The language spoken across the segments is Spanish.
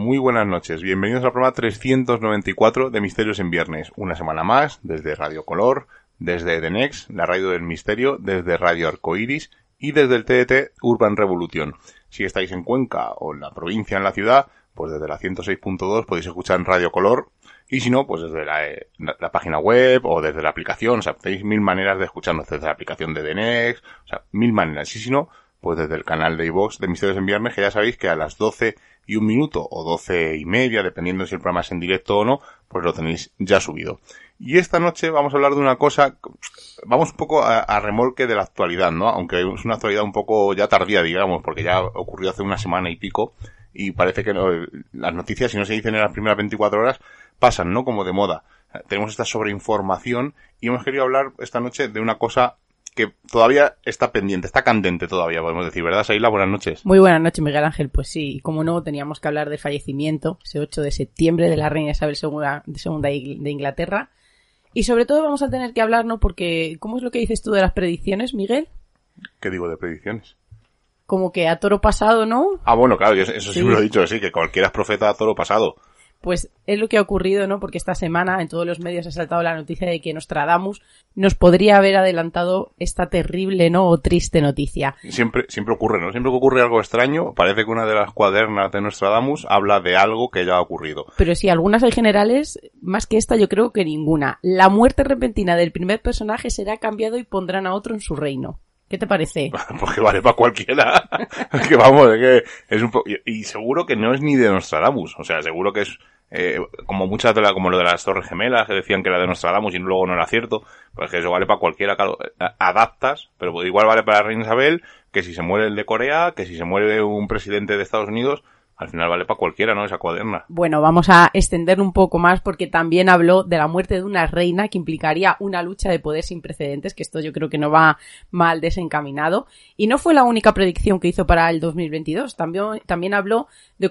muy buenas noches. Bienvenidos al programa 394 de Misterios en Viernes. Una semana más, desde Radio Color, desde The Next, la radio del misterio, desde Radio Arcoiris y desde el TDT Urban Revolution. Si estáis en Cuenca o en la provincia, en la ciudad, pues desde la 106.2 podéis escuchar en Radio Color. Y si no, pues desde la página web o desde la aplicación. O sea, tenéis mil maneras de escucharnos desde la aplicación de The Next. O sea, mil maneras. Y si no, pues desde el canal de iVoox de Misterios en Viernes, que ya sabéis que a las 12:01 o 12:30, dependiendo si el programa es en directo o no, pues lo tenéis ya subido. Y esta noche vamos a hablar de una cosa, vamos un poco a remolque de la actualidad, ¿no? Aunque es una actualidad un poco ya tardía, digamos, porque ya ocurrió hace una semana y pico, y parece que no, las noticias, si no se dicen en las primeras 24 horas, pasan, ¿no? Como de moda. Tenemos esta sobreinformación y hemos querido hablar esta noche de una cosa que todavía está pendiente, está candente todavía, podemos decir, ¿verdad, Saila? Buenas noches. Muy buenas noches, Miguel Ángel. Pues sí, como no, teníamos que hablar del fallecimiento, ese 8 de septiembre, de la reina Isabel II de Inglaterra. Y sobre todo vamos a tener que hablar, ¿no? Porque, ¿cómo es lo que dices tú de las predicciones, Miguel? ¿Qué digo de predicciones? Como que a toro pasado, ¿no? Ah, bueno, claro, eso sí me lo he dicho, sí, que cualquiera es profeta a toro pasado. Pues es lo que ha ocurrido, ¿no? Porque esta semana en todos los medios ha saltado la noticia de que Nostradamus nos podría haber adelantado esta terrible, ¿no? O triste noticia. Siempre ocurre, ¿no? Siempre que ocurre algo extraño, parece que una de las cuadernas de Nostradamus habla de algo que ya ha ocurrido. Pero sí, algunas hay generales, más que esta yo creo que ninguna. La muerte repentina del primer personaje será cambiado y pondrán a otro en su reino. ¿Qué te parece? Porque vale para cualquiera. Es que vamos, es que es un poco... Y seguro que no es ni de Nostradamus. O sea, seguro que es como muchas como lo de las Torres Gemelas, que decían que era de Nostradamus y luego no era cierto. Pues que eso vale para cualquiera, claro. Adaptas, pero igual vale para la reina Isabel, que si se muere el de Corea, que si se muere un presidente de Estados Unidos... Al final vale para cualquiera, ¿no? Esa cuaderna. Bueno, vamos a extender un poco más porque también habló de la muerte de una reina que implicaría una lucha de poder sin precedentes, que esto yo creo que no va mal desencaminado. Y no fue la única predicción que hizo para el 2022. También habló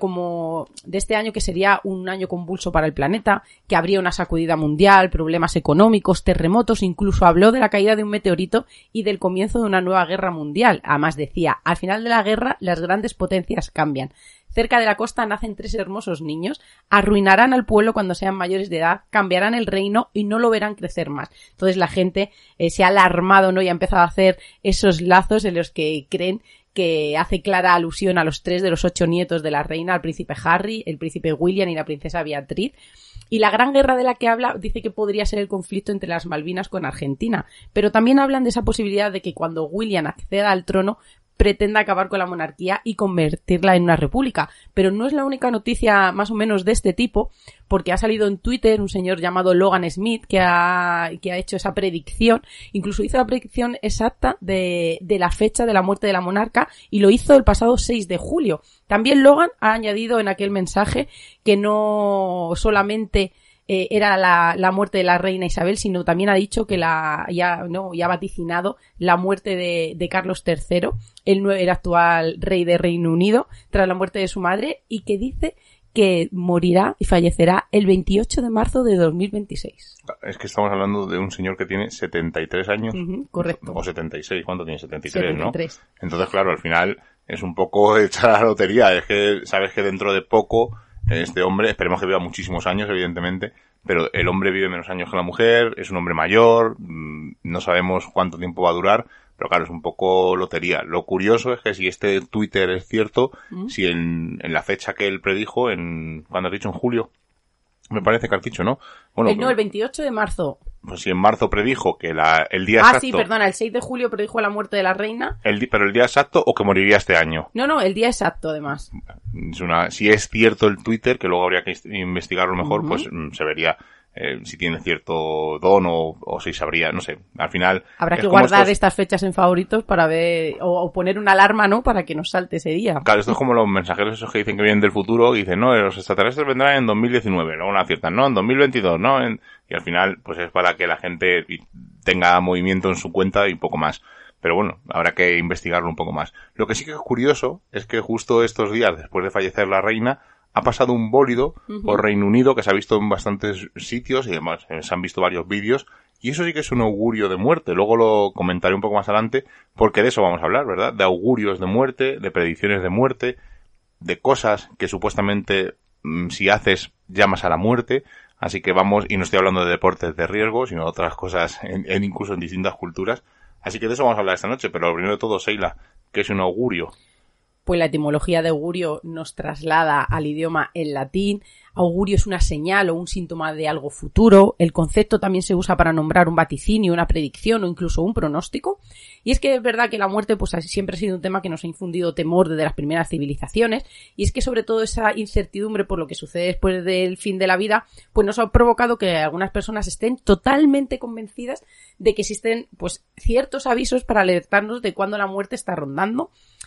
de este año que sería un año convulso para el planeta, que habría una sacudida mundial, problemas económicos, terremotos, incluso habló de la caída de un meteorito y del comienzo de una nueva guerra mundial. Además decía, al final de la guerra las grandes potencias cambian. Cerca de la costa nacen 3 hermosos niños, arruinarán al pueblo cuando sean mayores de edad, cambiarán el reino y no lo verán crecer más. Entonces la gente se ha alarmado, ¿no? Y ha empezado a hacer esos lazos en los que creen que hace clara alusión a los 3 de los 8 nietos de la reina, al príncipe Harry, el príncipe William y la princesa Beatriz. Y la gran guerra de la que habla dice que podría ser el conflicto entre las Malvinas con Argentina. Pero también hablan de esa posibilidad de que cuando William acceda al trono pretenda acabar con la monarquía y convertirla en una república. Pero no es la única noticia más o menos de este tipo, porque ha salido en Twitter un señor llamado Logan Smith que ha hecho esa predicción. Incluso hizo la predicción exacta de la fecha de la muerte de la monarca y lo hizo el pasado 6 de julio. También Logan ha añadido en aquel mensaje que no solamente era la muerte de la reina Isabel, sino también ha dicho que ya ha vaticinado la muerte de Carlos III, el actual rey de Reino Unido, tras la muerte de su madre, y que dice que morirá y fallecerá el 28 de marzo de 2026. Es que estamos hablando de un señor que tiene 73 años. Correcto. O 76, ¿cuánto tiene? 73, 73. ¿no? Entonces, claro, al final es un poco echar a la lotería. Es que sabes que dentro de poco este hombre, esperemos que viva muchísimos años, evidentemente, pero el hombre vive menos años que la mujer, es un hombre mayor, no sabemos cuánto tiempo va a durar, pero claro, es un poco lotería. Lo curioso es que si este Twitter es cierto, si en la fecha que él predijo, ¿cuándo has dicho? En julio, me parece que has dicho, ¿no? Bueno, el 28 de marzo. Pues si en marzo predijo que el día exacto... sí, perdona, el 6 de julio predijo la muerte de la reina. ¿Pero el día exacto o que moriría este año? No, el día exacto, además. Si es cierto el Twitter, que luego habría que investigarlo mejor, pues se vería si tiene cierto don o si sabría, no sé, al final... Habrá que guardar estas fechas en favoritos para ver, o poner una alarma, ¿no?, para que nos salte ese día. Claro, esto es como los mensajeros esos que dicen que vienen del futuro y dicen, no, los extraterrestres vendrán en 2019, luego no aciertan, no, en 2022, no, y al final, pues es para que la gente tenga movimiento en su cuenta y poco más. Pero bueno, habrá que investigarlo un poco más. Lo que sí que es curioso es que justo estos días, después de fallecer la reina, ha pasado un bólido por Reino Unido que se ha visto en bastantes sitios y además se han visto varios vídeos y eso sí que es un augurio de muerte. Luego lo comentaré un poco más adelante porque de eso vamos a hablar, ¿verdad? De augurios de muerte, de predicciones de muerte, de cosas que supuestamente si haces, llamas a la muerte. Así que vamos, y no estoy hablando de deportes de riesgo, sino de otras cosas, incluso en distintas culturas. Así que de eso vamos a hablar esta noche, pero lo primero de todo, Seila, ¿qué es un augurio? Pues la etimología de augurio nos traslada al idioma en latín. Augurio es una señal o un síntoma de algo futuro. El concepto también se usa para nombrar un vaticinio, una predicción o incluso un pronóstico. Y es que es verdad que la muerte pues siempre ha sido un tema que nos ha infundido temor desde las primeras civilizaciones. Y es que sobre todo esa incertidumbre por lo que sucede después del fin de la vida, pues nos ha provocado que algunas personas estén totalmente convencidas de que existen pues ciertos avisos para alertarnos de cuándo la muerte está rondando.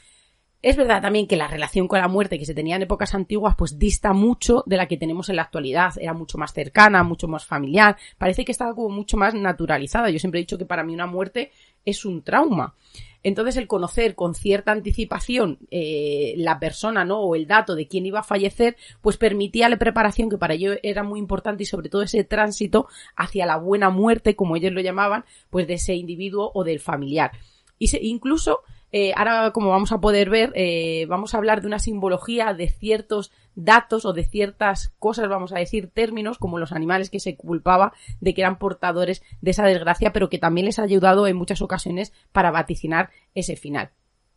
Es verdad también que la relación con la muerte que se tenía en épocas antiguas pues dista mucho de la que tenemos en la actualidad. Era mucho más cercana, mucho más familiar. Parece que estaba como mucho más naturalizada. Yo siempre he dicho que para mí una muerte es un trauma. Entonces el conocer con cierta anticipación la persona, ¿no? O el dato de quién iba a fallecer, pues permitía la preparación, que para ello era muy importante, y sobre todo ese tránsito hacia la buena muerte, como ellos lo llamaban, pues de ese individuo o del familiar. Y incluso ahora, como vamos a poder ver, vamos a hablar de una simbología de ciertos datos o de ciertas cosas, vamos a decir términos, como los animales que se culpaba de que eran portadores de esa desgracia, pero que también les ha ayudado en muchas ocasiones para vaticinar ese final.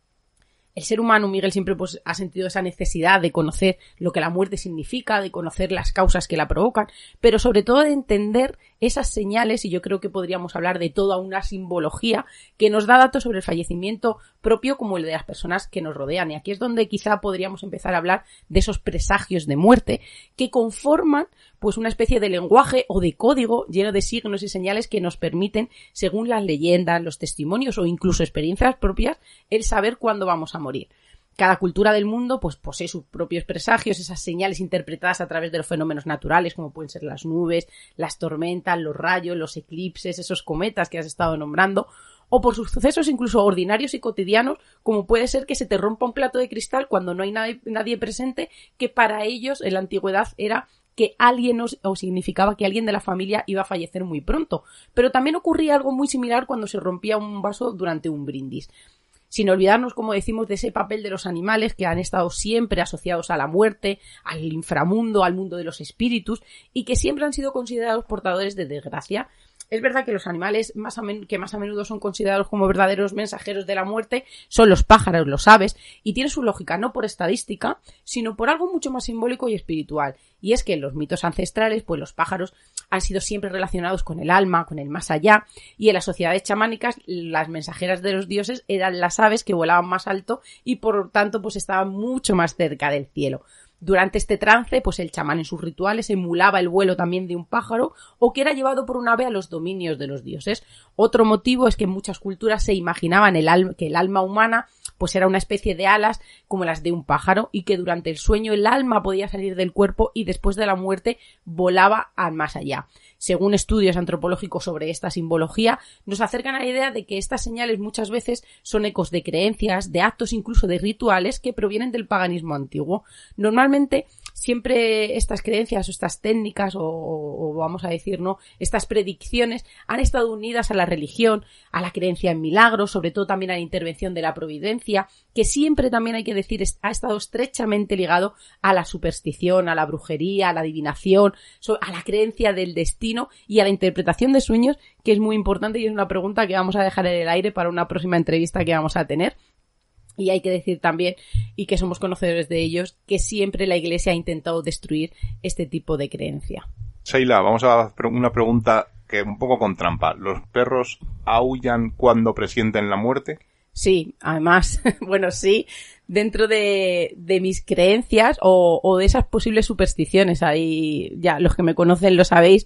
El ser humano, Miguel, siempre pues ha sentido esa necesidad de conocer lo que la muerte significa, de conocer las causas que la provocan, pero sobre todo de entender esas señales, y yo creo que podríamos hablar de toda una simbología que nos da datos sobre el fallecimiento propio como el de las personas que nos rodean. Y aquí es donde quizá podríamos empezar a hablar de esos presagios de muerte que conforman pues una especie de lenguaje o de código lleno de signos y señales que nos permiten, según las leyendas, los testimonios o incluso experiencias propias, el saber cuándo vamos a morir. Cada cultura del mundo pues posee sus propios presagios, esas señales interpretadas a través de los fenómenos naturales, como pueden ser las nubes, las tormentas, los rayos, los eclipses, esos cometas que has estado nombrando, o por sus sucesos incluso ordinarios y cotidianos, como puede ser que se te rompa un plato de cristal cuando no hay nadie presente, que para ellos en la antigüedad era que alguien o significaba que alguien de la familia iba a fallecer muy pronto. Pero también ocurría algo muy similar cuando se rompía un vaso durante un brindis. Sin olvidarnos, como decimos, de ese papel de los animales que han estado siempre asociados a la muerte, al inframundo, al mundo de los espíritus, y que siempre han sido considerados portadores de desgracia. Es verdad que los animales que más a menudo son considerados como verdaderos mensajeros de la muerte son los pájaros, los aves, y tiene su lógica no por estadística, sino por algo mucho más simbólico y espiritual. Y es que en los mitos ancestrales, pues los pájaros han sido siempre relacionados con el alma, con el más allá, y en las sociedades chamánicas las mensajeras de los dioses eran las aves que volaban más alto y por tanto pues estaban mucho más cerca del cielo. Durante este trance, pues el chamán en sus rituales emulaba el vuelo también de un pájaro o que era llevado por un ave a los dominios de los dioses. Otro motivo es que en muchas culturas se imaginaban que el alma humana pues era una especie de alas como las de un pájaro y que durante el sueño el alma podía salir del cuerpo y después de la muerte volaba al más allá. Según estudios antropológicos sobre esta simbología, nos acercan a la idea de que estas señales muchas veces son ecos de creencias, de actos, incluso de rituales que provienen del paganismo antiguo. Normalmente, siempre estas creencias o estas técnicas o vamos a decir, ¿no?, estas predicciones han estado unidas a la religión, a la creencia en milagros, sobre todo también a la intervención de la providencia, que siempre también hay que decir ha estado estrechamente ligado a la superstición, a la brujería, a la adivinación, a la creencia del destino y a la interpretación de sueños, que es muy importante y es una pregunta que vamos a dejar en el aire para una próxima entrevista que vamos a tener. Y hay que decir también, y que somos conocedores de ellos, que siempre la Iglesia ha intentado destruir este tipo de creencia. Seila, vamos a hacer una pregunta que un poco con trampa. ¿Los perros aúllan cuando presienten la muerte? Sí, además, bueno, sí, dentro de mis creencias o de esas posibles supersticiones. Ahí, ya, los que me conocen lo sabéis,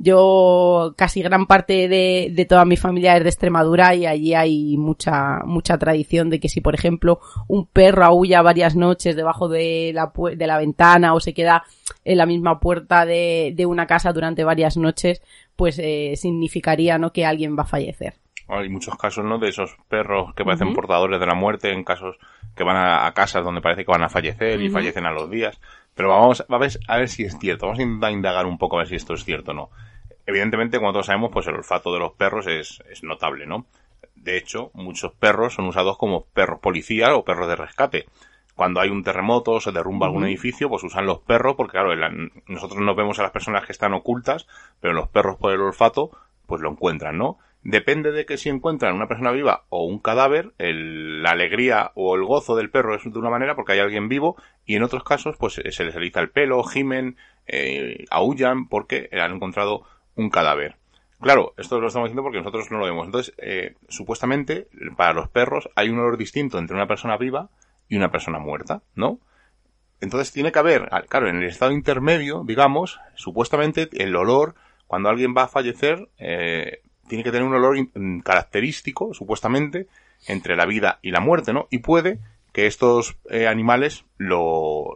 yo casi gran parte de toda mi familia es de Extremadura y allí hay mucha tradición de que si, por ejemplo, un perro aúlla varias noches debajo de la ventana o se queda en la misma puerta de una casa durante varias noches, pues significaría, ¿no?, que alguien va a fallecer. Hay muchos casos, ¿no?, de esos perros que parecen portadores de la muerte, en casos que van a casas donde parece que van a fallecer y fallecen a los días. Pero vamos a ver si es cierto. Vamos a intentar indagar un poco a ver si esto es cierto o no. Evidentemente, como todos sabemos, pues el olfato de los perros es notable, ¿no? De hecho, muchos perros son usados como perros policía o perros de rescate. cuando hay un terremoto o se derrumba algún edificio, pues usan los perros, porque claro, nosotros no vemos a las personas que están ocultas, pero los perros por el olfato, pues lo encuentran, ¿no? Depende de que si encuentran una persona viva o un cadáver, la alegría o el gozo del perro es de una manera porque hay alguien vivo, y en otros casos, pues se les eriza el pelo, gimen, aúllan porque han encontrado un cadáver. Claro, esto lo estamos diciendo porque nosotros no lo vemos. Entonces, supuestamente, para los perros hay un olor distinto entre una persona viva y una persona muerta, ¿no? Entonces tiene que haber, claro, en el estado intermedio, digamos, supuestamente el olor, cuando alguien va a fallecer, tiene que tener un olor característico, supuestamente, entre la vida y la muerte, ¿no? Y puede que estos animales lo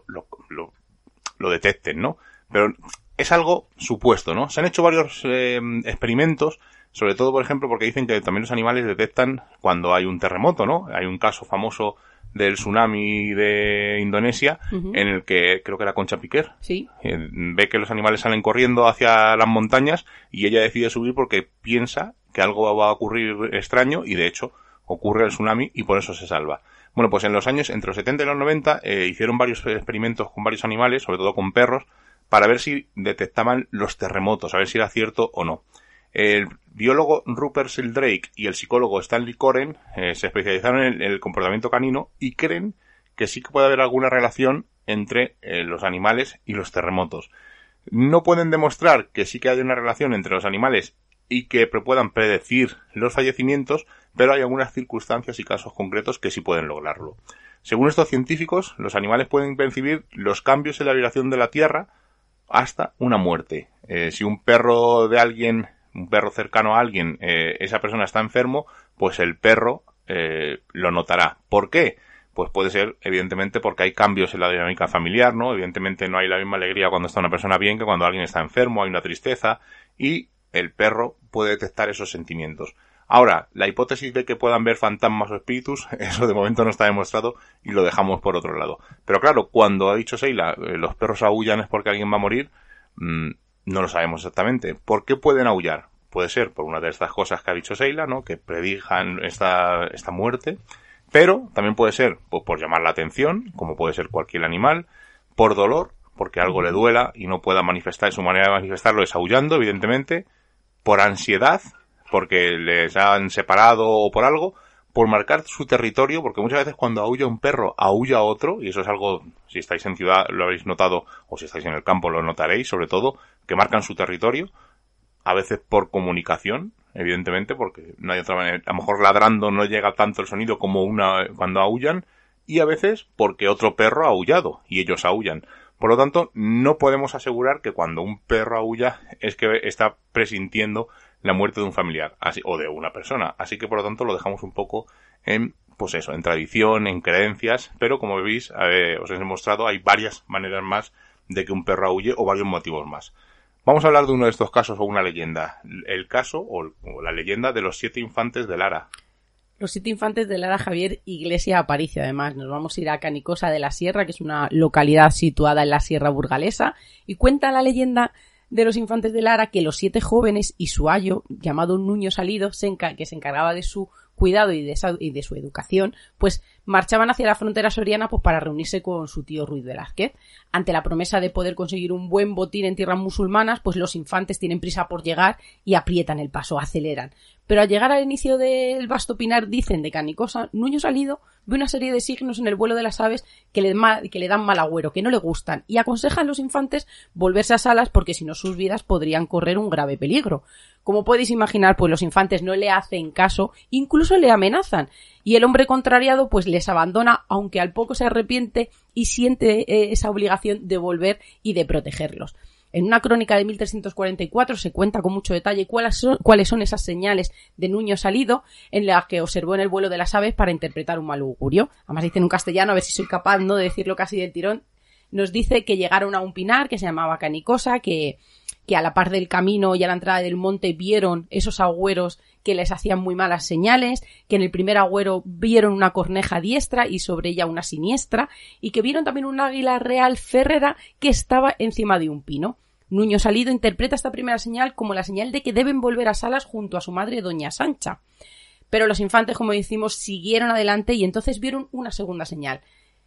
detecten, ¿no? Pero es algo supuesto, ¿no? Se han hecho varios experimentos, sobre todo, por ejemplo, porque dicen que también los animales detectan cuando hay un terremoto, ¿no? Hay un caso famoso del tsunami de Indonesia, en el que creo que era Concha Piquer. Sí. Ve que los animales salen corriendo hacia las montañas y ella decide subir porque piensa que algo va a ocurrir extraño, y de hecho ocurre el tsunami y por eso se salva. Bueno, pues en los años entre los 70 y los 90 hicieron varios experimentos con varios animales, sobre todo con perros, para ver si detectaban los terremotos, a ver si era cierto o no. El biólogo Rupert Sheldrake y el psicólogo Stanley Coren se especializaron en el comportamiento canino y creen que sí que puede haber alguna relación entre los animales y los terremotos. No pueden demostrar que sí que hay una relación entre los animales y que puedan predecir los fallecimientos, pero hay algunas circunstancias y casos concretos que sí pueden lograrlo. Según estos científicos, los animales pueden percibir los cambios en la vibración de la Tierra hasta una muerte. Si un perro cercano a alguien, esa persona está enfermo, pues el perro lo notará. ¿Por qué? Pues puede ser, evidentemente, porque hay cambios en la dinámica familiar, ¿no? Evidentemente no hay la misma alegría cuando está una persona bien que cuando alguien está enfermo, hay una tristeza, y el perro puede detectar esos sentimientos. Ahora, la hipótesis de que puedan ver fantasmas o espíritus, eso de momento no está demostrado y lo dejamos por otro lado. Pero claro, cuando ha dicho Seila, los perros aúllan es porque alguien va a morir, no lo sabemos exactamente. ¿Por qué pueden aullar? Puede ser por una de estas cosas que ha dicho Seila, ¿no? Que predijan esta muerte. Pero también puede ser por llamar la atención, como puede ser cualquier animal, por dolor, porque algo le duela y no pueda manifestar, su manera de manifestarlo es aullando, evidentemente, por ansiedad, porque les han separado o por algo, por marcar su territorio, porque muchas veces cuando aúlla un perro, aúlla otro, y eso es algo, si estáis en ciudad lo habéis notado, o si estáis en el campo lo notaréis, sobre todo, que marcan su territorio, a veces por comunicación, evidentemente, porque no hay otra manera, a lo mejor ladrando no llega tanto el sonido como cuando aúllan, y a veces porque otro perro ha aullado, y ellos aúllan. Por lo tanto, no podemos asegurar que cuando un perro aúlla es que está presintiendo la muerte de un familiar, o de una persona. Así que, por lo tanto, lo dejamos un poco en tradición, en creencias, pero como veis, os he mostrado, hay varias maneras más de que un perro aúlle o varios motivos más. Vamos a hablar de uno de estos casos o una leyenda. El caso o la leyenda de los 7 infantes de Lara. Los 7 infantes de Lara Javier Iglesia Aparicio, además. Nos vamos a ir a Canicosa de la Sierra, que es una localidad situada en la Sierra Burgalesa, y cuenta la leyenda de los infantes de Lara que los 7 jóvenes y su ayo, llamado Nuño Salido, que se encargaba de su cuidado y de su educación, pues marchaban hacia la frontera soriana pues para reunirse con su tío Ruiz Velázquez. Ante la promesa de poder conseguir un buen botín en tierras musulmanas, pues los infantes tienen prisa por llegar y aprietan el paso, aceleran. Pero al llegar al inicio del vasto pinar, dicen de Canicosa, Nuño Salido ve una serie de signos en el vuelo de las aves que le dan mal agüero, que no le gustan, y aconsejan a los infantes volverse a salas porque si no sus vidas podrían correr un grave peligro. Como podéis imaginar, pues los infantes no le hacen caso, incluso le amenazan, y el hombre contrariado pues les abandona, aunque al poco se arrepiente y siente esa obligación de volver y de protegerlos. En una crónica de 1344 se cuenta con mucho detalle cuáles son esas señales de Nuño Salido en las que observó en el vuelo de las aves para interpretar un mal augurio. Además dice en un castellano, a ver si soy capaz no de decirlo casi del tirón, nos dice que llegaron a un pinar que se llamaba Canicosa, que a la par del camino y a la entrada del monte vieron esos agüeros que les hacían muy malas señales, que en el primer agüero vieron una corneja diestra y sobre ella una siniestra, y que vieron también un águila real férrera que estaba encima de un pino. Nuño Salido interpreta esta primera señal como la señal de que deben volver a salas junto a su madre Doña Sancha. Pero los infantes, como decimos, siguieron adelante y entonces vieron una segunda señal.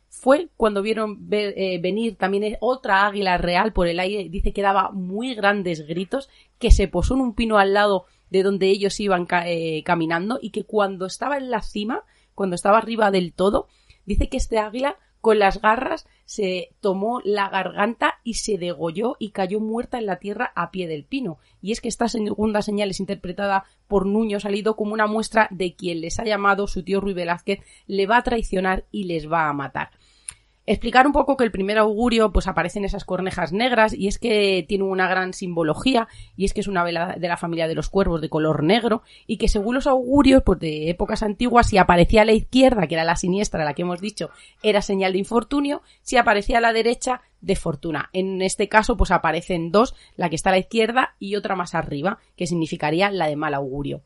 fue cuando vieron venir también otra águila real por el aire. Dice que daba muy grandes gritos, que se posó en un pino al lado de donde ellos iban caminando, y que cuando estaba en la cima, cuando estaba arriba del todo, dice que este águila con las garras se tomó la garganta y se degolló y cayó muerta en la tierra a pie del pino. Y es que esta segunda señal es interpretada por Nuño Salido como una muestra de quien les ha llamado su tío Ruy Velázquez le va a traicionar y les va a matar. Explicar un poco que el primer augurio pues aparecen esas cornejas negras, y es que tiene una gran simbología, y es que es una vela de la familia de los cuervos de color negro, y que según los augurios pues de épocas antiguas, si aparecía a la izquierda, que era la siniestra, la que hemos dicho, era señal de infortunio; si aparecía a la derecha, de fortuna. En este caso pues aparecen dos, la que está a la izquierda y otra más arriba, que significaría la de mal augurio.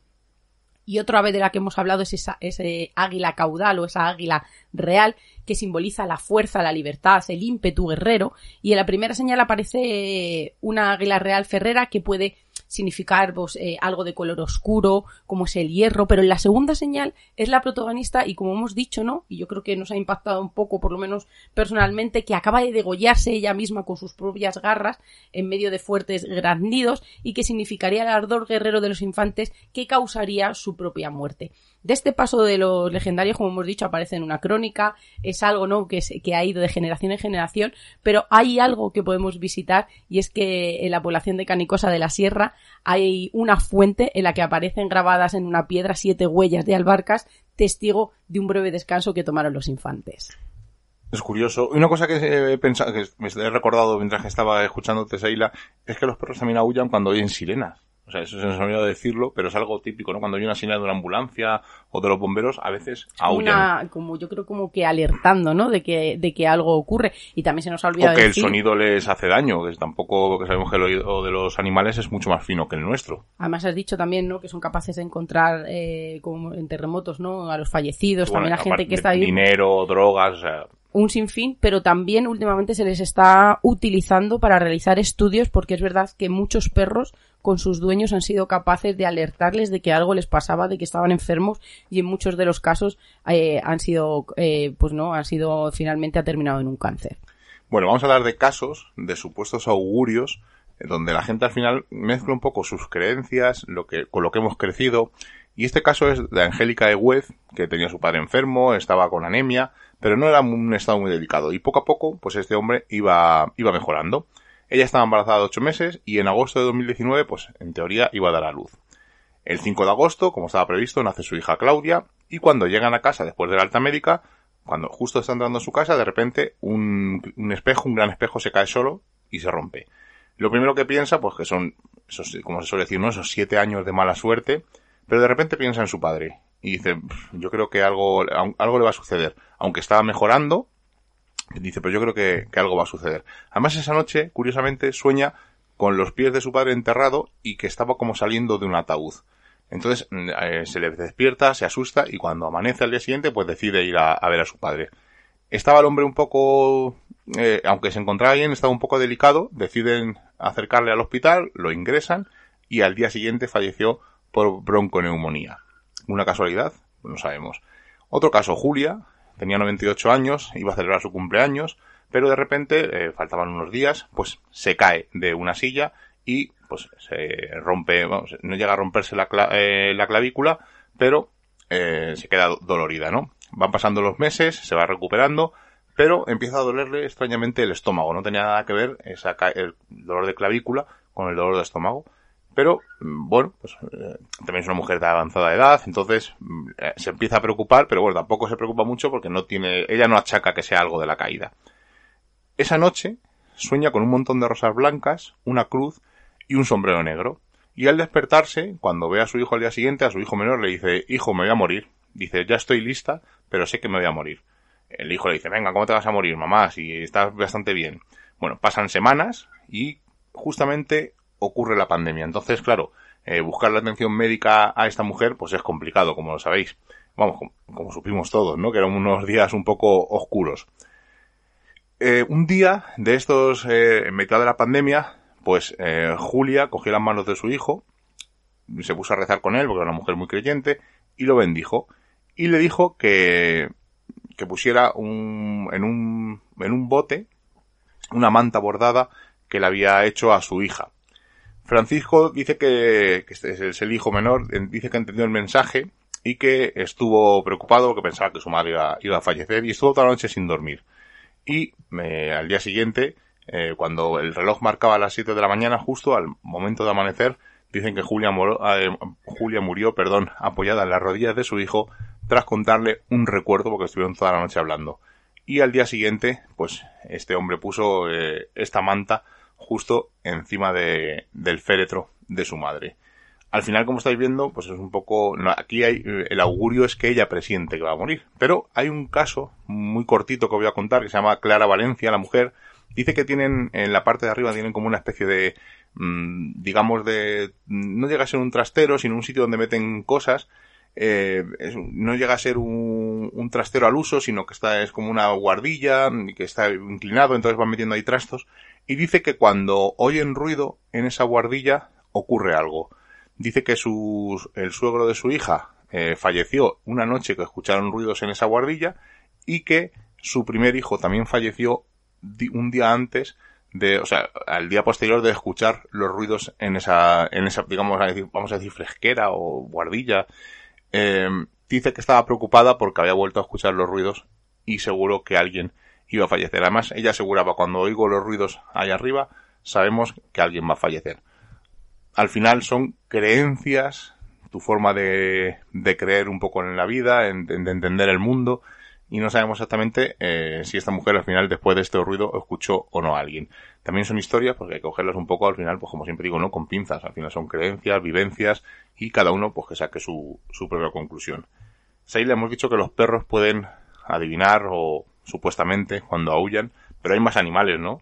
Y otra ave de la que hemos hablado es ese águila caudal o esa águila real, que simboliza la fuerza, la libertad, el ímpetu guerrero. Y en la primera señal aparece una águila real ferrera, que puede significar pues, algo de color oscuro, como es el hierro, pero en la segunda señal es la protagonista, y como hemos dicho, ¿no? Y yo creo que nos ha impactado un poco, por lo menos personalmente, que acaba de degollarse ella misma con sus propias garras en medio de fuertes graznidos, y que significaría el ardor guerrero de los infantes que causaría su propia muerte. De este paso de los legendarios, como hemos dicho, aparece en una crónica, es algo, ¿no?, que ha ido de generación en generación, pero hay algo que podemos visitar, y es que en la población de Canicosa de la Sierra hay una fuente en la que aparecen grabadas en una piedra 7 huellas de albarcas, testigo de un breve descanso que tomaron los infantes. Es curioso. Y una cosa que he pensado, que me he recordado mientras que estaba escuchándote, Seila, es que los perros también aúllan cuando oyen sirenas. O sea, eso se nos ha olvidado decirlo, pero es algo típico, ¿no? Cuando hay una sirena de una ambulancia o de los bomberos, a veces aúllan. Yo creo como que alertando, ¿no? De que algo ocurre. Y también se nos ha olvidado decir... O que decir... el sonido les hace daño, que tampoco, que sabemos que el oído de los animales es mucho más fino que el nuestro. Además has dicho también, ¿no?, que son capaces de encontrar, como en terremotos, ¿no?, a los fallecidos, bueno, también a gente que está ahí... Dinero, drogas, o sea... Un sinfín, pero también últimamente se les está utilizando para realizar estudios, porque es verdad que muchos perros con sus dueños han sido capaces de alertarles de que algo les pasaba, de que estaban enfermos, y en muchos de los casos han sido finalmente ha terminado en un cáncer. Bueno, vamos a hablar de casos de supuestos augurios donde la gente al final mezcla un poco sus creencias con lo que hemos crecido. Y este caso es de Angélica Egüez, que tenía a su padre enfermo, estaba con anemia, pero no era un estado muy delicado. Y poco a poco, pues este hombre iba mejorando. Ella estaba embarazada de 8 meses y en agosto de 2019, pues en teoría iba a dar a luz. El 5 de agosto, como estaba previsto, nace su hija Claudia, y llegan a casa después de la alta médica, cuando justo está entrando en su casa, de repente un gran espejo se cae solo y se rompe. Lo primero que piensa, pues que son, esos, como se suele decir, ¿no?, esos 7 años de mala suerte. Pero de repente piensa en su padre y dice, yo creo que algo le va a suceder. Aunque estaba mejorando, dice, pero yo creo que algo va a suceder. Además, esa noche, curiosamente, sueña con los pies de su padre enterrado y que estaba como saliendo de un ataúd. Entonces se le despierta, se asusta, y cuando amanece al día siguiente, pues decide ir a ver a su padre. Estaba el hombre un poco, aunque se encontraba bien, estaba un poco delicado. Deciden acercarle al hospital, lo ingresan, y al día siguiente falleció por bronconeumonía. ¿Una casualidad? No sabemos. Otro caso, Julia, tenía 98 años, iba a celebrar su cumpleaños, pero de repente, faltaban unos días, pues se cae de una silla y pues se rompe, no llega a romperse la clavícula, pero se queda dolorida, ¿no? Van pasando los meses, se va recuperando, pero empieza a dolerle extrañamente el estómago. No tenía nada que ver el dolor de clavícula con el dolor de estómago. Pero, bueno, pues también es una mujer de avanzada edad, entonces se empieza a preocupar, pero bueno, tampoco se preocupa mucho porque ella no achaca que sea algo de la caída. Esa noche sueña con un montón de rosas blancas, una cruz y un sombrero negro. Y al despertarse, cuando ve a su hijo al día siguiente, a su hijo menor le dice, hijo, me voy a morir. Dice, ya estoy lista, pero sé que me voy a morir. El hijo le dice, venga, ¿cómo te vas a morir, mamá? Si estás bastante bien. Bueno, pasan semanas y justamente ocurre la pandemia. Entonces, claro, buscar la atención médica a esta mujer, pues es complicado, como lo sabéis. Vamos, como supimos todos, ¿no? Que eran unos días un poco oscuros. Un día de estos, en mitad de la pandemia, pues Julia cogió las manos de su hijo, se puso a rezar con él, porque era una mujer muy creyente, y lo bendijo. Y le dijo que que pusiera en un bote una manta bordada que le había hecho a su hija. Francisco dice que este es el hijo menor, dice que entendió el mensaje y que estuvo preocupado porque pensaba que su madre iba a fallecer y estuvo toda la noche sin dormir. Y al día siguiente, cuando el reloj marcaba las 7 de la mañana, justo al momento de amanecer, dicen que Julia murió, apoyada en las rodillas de su hijo tras contarle un recuerdo porque estuvieron toda la noche hablando. Y al día siguiente, pues este hombre puso esta manta justo encima del féretro de su madre. Al final, como estáis viendo, pues es un poco... Aquí el augurio es que ella presiente que va a morir. Pero hay un caso muy cortito que voy a contar que se llama Clara Valencia, la mujer. Dice que tienen, en la parte de arriba, tienen como una especie de... digamos no llega a ser un trastero, sino un sitio donde meten cosas. No llega a ser un trastero al uso, sino que es como una guardilla, que está inclinado, entonces van metiendo ahí trastos. Y dice que cuando oyen ruido en esa guardilla ocurre algo. Dice que el suegro de su hija falleció una noche que escucharon ruidos en esa guardilla y que su primer hijo también falleció un día antes al día posterior de escuchar los ruidos en esa digamos, vamos a decir fresquera o guardilla. Dice que estaba preocupada porque había vuelto a escuchar los ruidos y seguro que alguien iba a fallecer. Además, ella aseguraba, cuando oigo los ruidos allá arriba, sabemos que alguien va a fallecer. Al final son creencias, tu forma de creer un poco en la vida, de entender el mundo, y no sabemos exactamente si esta mujer al final, después de este ruido, escuchó o no a alguien. También son historias, porque hay que cogerlas un poco al final, pues como siempre digo, no con pinzas. Al final son creencias, vivencias, y cada uno pues que saque su propia conclusión. Ahí le hemos dicho que los perros pueden adivinar o supuestamente cuando aúllan, pero hay más animales, ¿no?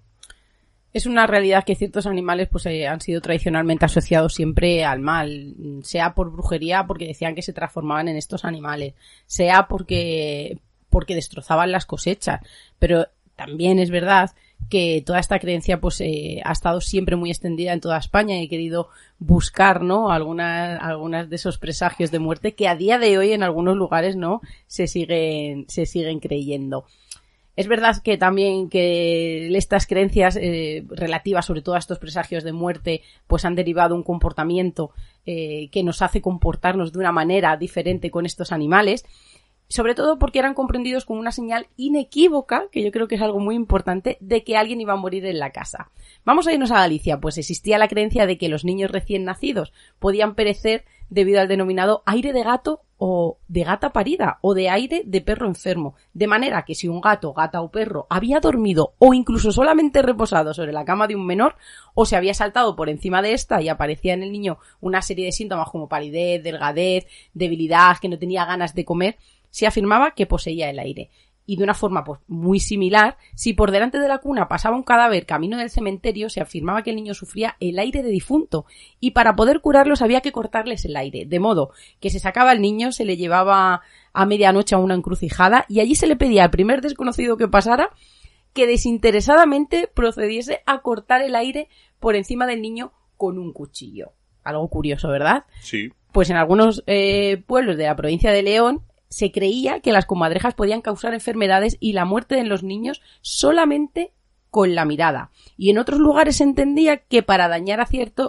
Es una realidad que ciertos animales pues han sido tradicionalmente asociados siempre al mal, sea por brujería, porque decían que se transformaban en estos animales, sea porque destrozaban las cosechas, pero también es verdad que toda esta creencia pues ha estado siempre muy extendida en toda España y he querido buscar, ¿no?, algunas de esos presagios de muerte que a día de hoy en algunos lugares, ¿no?, se siguen creyendo. Es verdad que también que estas creencias relativas sobre todo a estos presagios de muerte pues han derivado un comportamiento que nos hace comportarnos de una manera diferente con estos animales, sobre todo porque eran comprendidos como una señal inequívoca, que yo creo que es algo muy importante, de que alguien iba a morir en la casa. Vamos a irnos a Galicia, pues existía la creencia de que los niños recién nacidos podían perecer debido al denominado aire de gato o de gata parida o de aire de perro enfermo, de manera que si un gato, gata o perro había dormido o incluso solamente reposado sobre la cama de un menor o se había saltado por encima de esta y aparecía en el niño una serie de síntomas como palidez, delgadez, debilidad, que no tenía ganas de comer, se afirmaba que poseía el aire. Y de una forma pues muy similar, si por delante de la cuna pasaba un cadáver camino del cementerio, se afirmaba que el niño sufría el aire de difunto y para poder curarlos había que cortarles el aire, de modo que se sacaba al niño, se le llevaba a medianoche a una encrucijada y allí se le pedía al primer desconocido que pasara que desinteresadamente procediese a cortar el aire por encima del niño con un cuchillo. Algo curioso, ¿verdad? Sí. Pues en algunos pueblos de la provincia de León se creía que las comadrejas podían causar enfermedades y la muerte de los niños solamente con la mirada. Y en otros lugares se entendía que por dañar a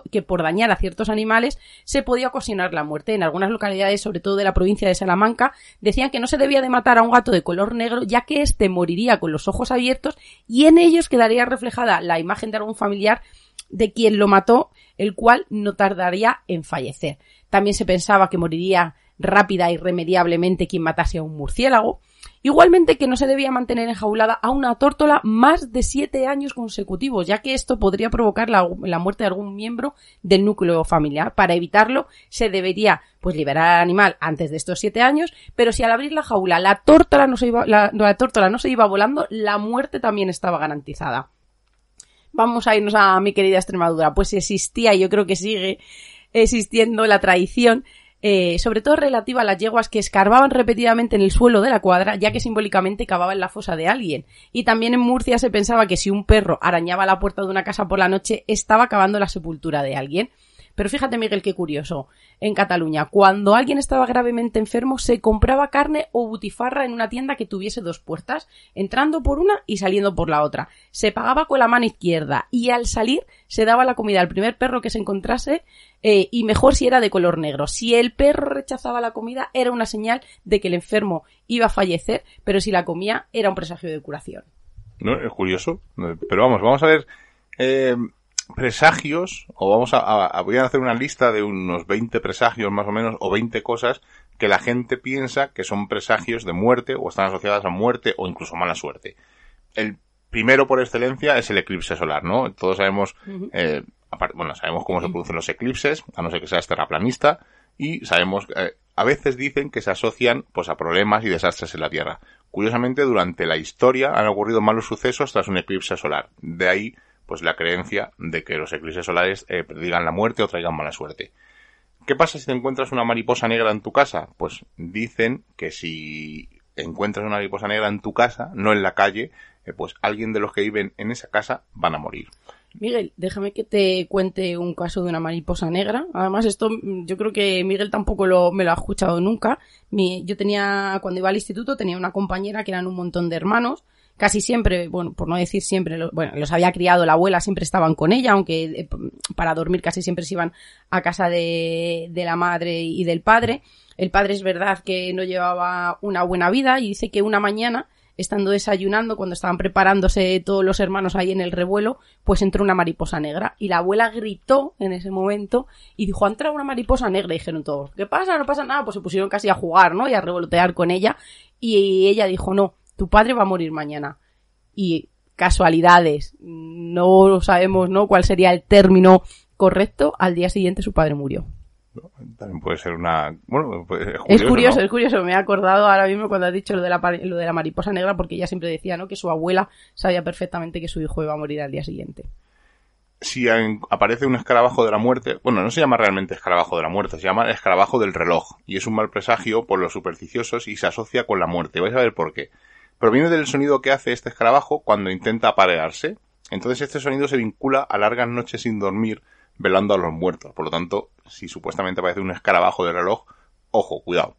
ciertos animales se podía ocasionar la muerte. En algunas localidades, sobre todo de la provincia de Salamanca, decían que no se debía de matar a un gato de color negro, ya que éste moriría con los ojos abiertos y en ellos quedaría reflejada la imagen de algún familiar de quien lo mató, el cual no tardaría en fallecer. También se pensaba que moriría rápida e irremediablemente quien matase a un murciélago. Igualmente que no se debía mantener enjaulada a una tórtola más de 7 años consecutivos, ya que esto podría provocar la muerte de algún miembro del núcleo familiar. Para evitarlo, se debería pues liberar al animal antes de estos 7 años, pero si al abrir la jaula la tórtola no se iba volando, la muerte también estaba garantizada. Vamos a irnos a mi querida Extremadura. Pues existía, y yo creo que sigue existiendo, la tradición sobre todo relativa a las yeguas que escarbaban repetidamente en el suelo de la cuadra, ya que simbólicamente cavaban la fosa de alguien. Y también en Murcia se pensaba que si un perro arañaba la puerta de una casa por la noche, estaba cavando la sepultura de alguien. Pero fíjate, Miguel, qué curioso. En Cataluña, cuando alguien estaba gravemente enfermo, se compraba carne o butifarra en una tienda que tuviese 2 puertas, entrando por una y saliendo por la otra. Se pagaba con la mano izquierda y al salir se daba la comida al primer perro que se encontrase, y mejor si era de color negro. Si el perro rechazaba la comida, era una señal de que el enfermo iba a fallecer, pero si la comía, era un presagio de curación. No, es curioso. Pero vamos a ver presagios, o voy a hacer una lista de unos 20 presagios más o menos, o 20 cosas que la gente piensa que son presagios de muerte, o están asociadas a muerte, o incluso mala suerte. El primero por excelencia es el eclipse solar, ¿no? Todos sabemos, sabemos cómo se producen los eclipses, a no ser que seas terraplanista, y sabemos, a veces dicen que se asocian pues a problemas y desastres en la Tierra. Curiosamente, durante la historia han ocurrido malos sucesos tras un eclipse solar. De ahí, pues la creencia de que los eclipses solares predigan la muerte o traigan mala suerte. ¿Qué pasa si te encuentras una mariposa negra en tu casa? Pues dicen que si encuentras una mariposa negra en tu casa, no en la calle, pues alguien de los que viven en esa casa van a morir. Miguel, déjame que te cuente un caso de una mariposa negra. Además, esto yo creo que Miguel tampoco me lo ha escuchado nunca. Cuando iba al instituto, tenía una compañera que eran un montón de hermanos. Casi siempre, bueno, por no decir siempre, los había criado la abuela, siempre estaban con ella, aunque para dormir casi siempre se iban a casa de la madre y del padre. El padre es verdad que no llevaba una buena vida y dice que una mañana, estando desayunando, cuando estaban preparándose todos los hermanos ahí en el revuelo, pues entró una mariposa negra. Y la abuela gritó en ese momento y dijo, ha entrado una mariposa negra. Y dijeron todos, ¿qué pasa? No pasa nada. Pues se pusieron casi a jugar, ¿no? Y a revolotear con ella. Y ella dijo, no, tu padre va a morir mañana. Y casualidades, no sabemos, ¿no?, cuál sería el término correcto. Al día siguiente su padre murió. También puede ser una... Bueno, pues es curioso, ¿no? Es curioso. Me he acordado ahora mismo cuando has dicho lo de la mariposa negra, porque ella siempre decía, ¿no?, que su abuela sabía perfectamente que su hijo iba a morir al día siguiente. Si aparece un escarabajo de la muerte, bueno, no se llama realmente escarabajo de la muerte, se llama escarabajo del reloj, y es un mal presagio por los supersticiosos y se asocia con la muerte. Vais a ver por qué. Proviene del sonido que hace este escarabajo cuando intenta aparearse. Entonces este sonido se vincula a largas noches sin dormir, velando a los muertos. Por lo tanto, si supuestamente aparece un escarabajo del reloj, ojo, cuidado.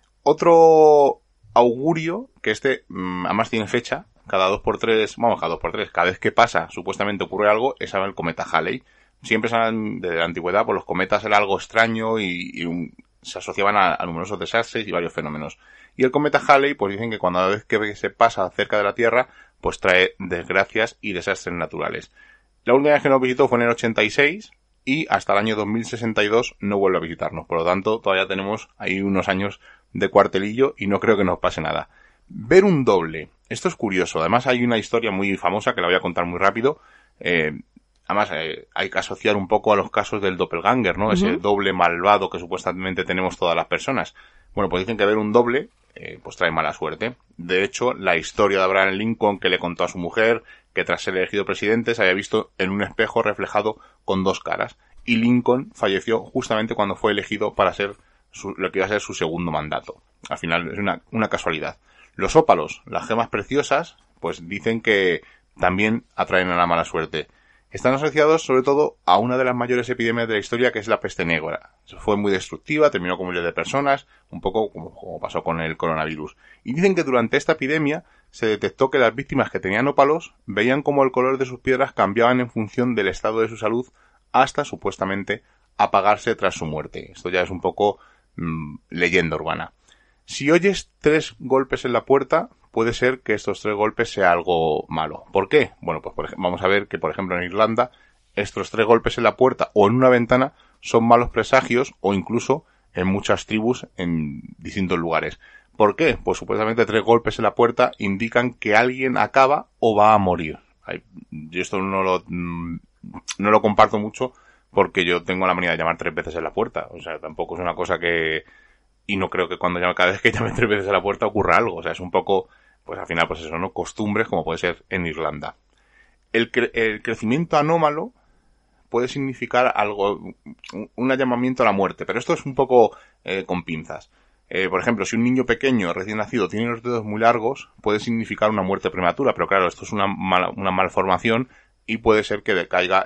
Otro augurio, que además tiene fecha, cada 2x3, cada vez que pasa, supuestamente ocurre algo, es el cometa Halley. Siempre saben, desde la antigüedad, pues los cometas eran algo extraño y se asociaban a numerosos desastres y varios fenómenos. Y el cometa Halley, pues dicen que cada vez que se pasa cerca de la Tierra, pues trae desgracias y desastres naturales. La última vez que nos visitó fue en el 86 y hasta el año 2062 no vuelve a visitarnos. Por lo tanto, todavía tenemos ahí unos años de cuartelillo y no creo que nos pase nada. Ver un doble. Esto es curioso. Además hay una historia muy famosa que la voy a contar muy rápido. Además hay que asociar un poco a los casos del doppelganger, ¿no? Uh-huh. Ese doble malvado que supuestamente tenemos todas las personas. Bueno, pues dicen que ver un doble pues trae mala suerte. De hecho, la historia de Abraham Lincoln, que le contó a su mujer que tras ser elegido presidente se había visto en un espejo reflejado con 2 caras. Y Lincoln falleció justamente cuando fue elegido para ser lo que iba a ser su segundo mandato. Al final es una casualidad. Los ópalos, las gemas preciosas, pues dicen que también atraen a la mala suerte. Están asociados sobre todo a una de las mayores epidemias de la historia, que es la peste negra. Fue muy destructiva, terminó con miles de personas, un poco como pasó con el coronavirus. Y dicen que durante esta epidemia se detectó que las víctimas que tenían ópalos veían cómo el color de sus piedras cambiaban en función del estado de su salud hasta supuestamente apagarse tras su muerte. Esto ya es un poco leyenda urbana. Si oyes 3 golpes en la puerta, puede ser que estos 3 golpes sea algo malo. ¿Por qué? Bueno, pues vamos a ver que, por ejemplo, en Irlanda, estos 3 golpes en la puerta o en una ventana son malos presagios, o incluso en muchas tribus en distintos lugares. ¿Por qué? Pues supuestamente 3 golpes en la puerta indican que alguien acaba o va a morir. Yo esto no lo comparto mucho porque yo tengo la manía de llamar 3 veces en la puerta. O sea, tampoco es una cosa que... Y no creo que cada vez que llame 3 veces a la puerta ocurra algo. O sea, es un poco, pues al final, pues eso, ¿no? Costumbres, como puede ser en Irlanda. El crecimiento anómalo puede significar algo, un llamamiento a la muerte, pero esto es un poco con pinzas. Por ejemplo, si un niño pequeño recién nacido tiene los dedos muy largos, puede significar una muerte prematura, pero claro, esto es una malformación y puede ser que decaiga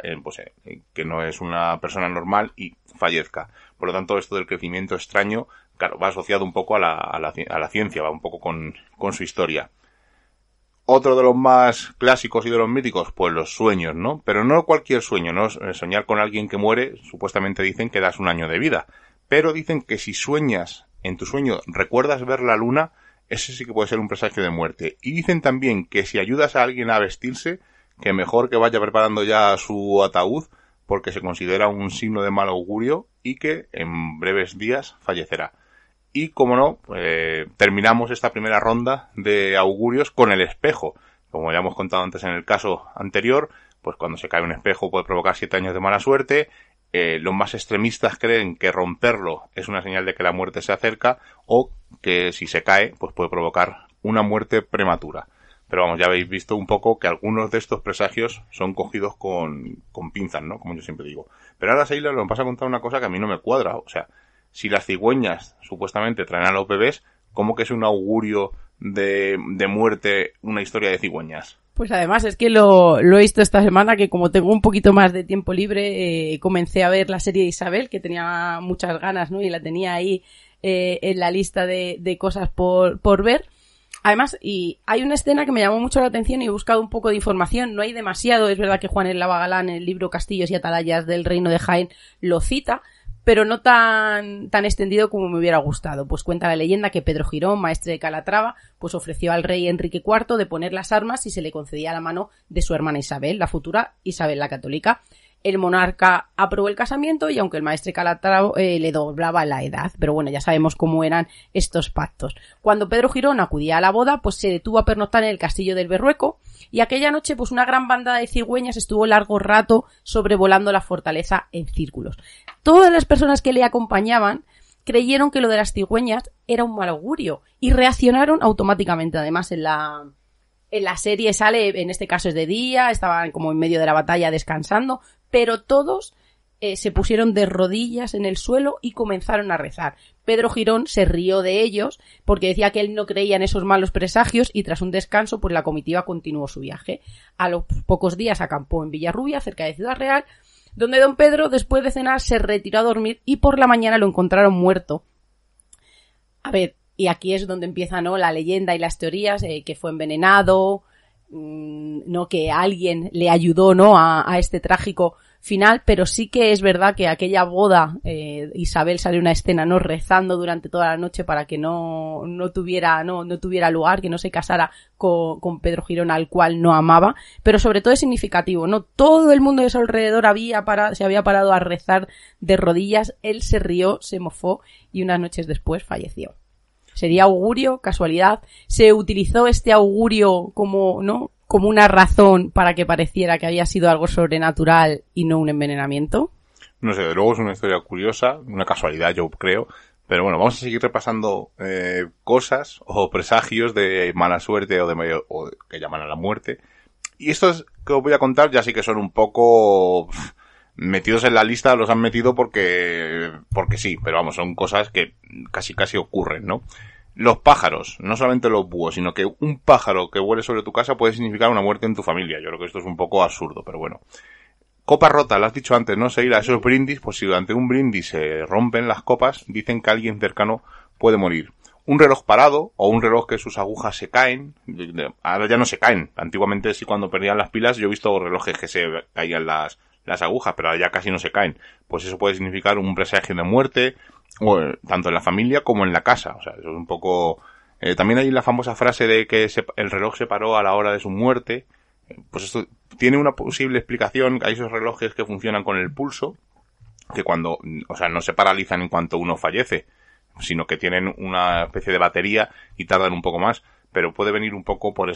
que no es una persona normal y fallezca. Por lo tanto, esto del crecimiento extraño, claro, va asociado un poco a la ciencia, va un poco con su historia. Otro de los más clásicos y de los míticos, pues los sueños, ¿no? Pero no cualquier sueño, ¿no? Soñar con alguien que muere, supuestamente dicen que das un año de vida. Pero dicen que si sueñas, en tu sueño, recuerdas ver la luna, ese sí que puede ser un presagio de muerte. Y dicen también que si ayudas a alguien a vestirse, que mejor que vaya preparando ya su ataúd, porque se considera un signo de mal augurio y que en breves días fallecerá. Y, como no, terminamos esta primera ronda de augurios con el espejo. Como ya hemos contado antes en el caso anterior, pues cuando se cae un espejo puede provocar 7 años de mala suerte. Los más extremistas creen que romperlo es una señal de que la muerte se acerca, o que si se cae, pues puede provocar una muerte prematura. Pero vamos, ya habéis visto un poco que algunos de estos presagios son cogidos con pinzas, ¿no? Como yo siempre digo. Pero ahora, Seila, nos vas a contar una cosa que a mí no me cuadra. O sea, si las cigüeñas supuestamente traen a los bebés, ¿cómo que es un augurio de muerte una historia de cigüeñas? Pues además es que lo he visto esta semana, que como tengo un poquito más de tiempo libre, comencé a ver la serie de Isabel, que tenía muchas ganas, ¿no? Y la tenía ahí en la lista de cosas por ver. Además, y hay una escena que me llamó mucho la atención y he buscado un poco de información. No hay demasiado, es verdad que Juan el Lavagalán en el libro Castillos y Atalayas del Reino de Jaén lo cita, pero no tan extendido como me hubiera gustado. Pues cuenta la leyenda que Pedro Girón, maestre de Calatrava, pues ofreció al rey Enrique IV de poner las armas si se le concedía la mano de su hermana Isabel, la futura Isabel la Católica. El monarca aprobó el casamiento y aunque el maestre Calatrava le doblaba la edad, pero bueno, ya sabemos cómo eran estos pactos. Cuando Pedro Girón acudía a la boda, pues se detuvo a pernoctar en el castillo del Berrueco y aquella noche pues una gran banda de cigüeñas estuvo largo rato sobrevolando la fortaleza en círculos. Todas las personas que le acompañaban creyeron que lo de las cigüeñas era un mal augurio y reaccionaron automáticamente. Además, en la serie sale, en este caso es de día, estaban como en medio de la batalla descansando, pero todos se pusieron de rodillas en el suelo y comenzaron a rezar. Pedro Girón se rió de ellos porque decía que él no creía en esos malos presagios y tras un descanso pues la comitiva continuó su viaje. A los pocos días acampó en Villarrubia, cerca de Ciudad Real, donde don Pedro, después de cenar, se retiró a dormir y por la mañana lo encontraron muerto. A ver, y aquí es donde empieza, ¿no?, la leyenda y las teorías, que fue envenenado, no, que alguien le ayudó, ¿no?, a este trágico final, pero sí que es verdad que aquella boda, Isabel sale una escena, ¿no?, rezando durante toda la noche para que no tuviera lugar, que no se casara con Pedro Girón, al cual no amaba, pero sobre todo es significativo, ¿no? Todo el mundo de su alrededor se había parado a rezar de rodillas, él se rió, se mofó y unas noches después falleció. ¿Sería augurio? ¿Casualidad? ¿Se utilizó este augurio como una razón para que pareciera que había sido algo sobrenatural y no un envenenamiento? No sé, de luego es una historia curiosa, una casualidad yo creo, pero bueno, vamos a seguir repasando cosas o presagios de mala suerte o que llaman a la muerte. Y estos que os voy a contar ya sí que son un poco metidos en la lista, los han metido porque sí, pero vamos, son cosas que casi ocurren, ¿no? Los pájaros, no solamente los búhos, sino que un pájaro que vuele sobre tu casa puede significar una muerte en tu familia. Yo creo que esto es un poco absurdo, pero bueno. Copa rota, lo has dicho antes, ¿no? Seguir a esos brindis, pues si durante un brindis se rompen las copas, dicen que alguien cercano puede morir. Un reloj parado, o un reloj que sus agujas se caen, ahora ya no se caen. Antiguamente sí, cuando perdían las pilas, yo he visto relojes que se caían las agujas, pero ahora ya casi no se caen. Pues eso puede significar un presagio de muerte, o tanto en la familia como en la casa. O sea, eso es un poco... también hay la famosa frase de que el reloj se paró a la hora de su muerte. Pues esto tiene una posible explicación. Hay esos relojes que funcionan con el pulso, que cuando, o sea, no se paralizan en cuanto uno fallece, sino que tienen una especie de batería y tardan un poco más, pero puede venir un poco por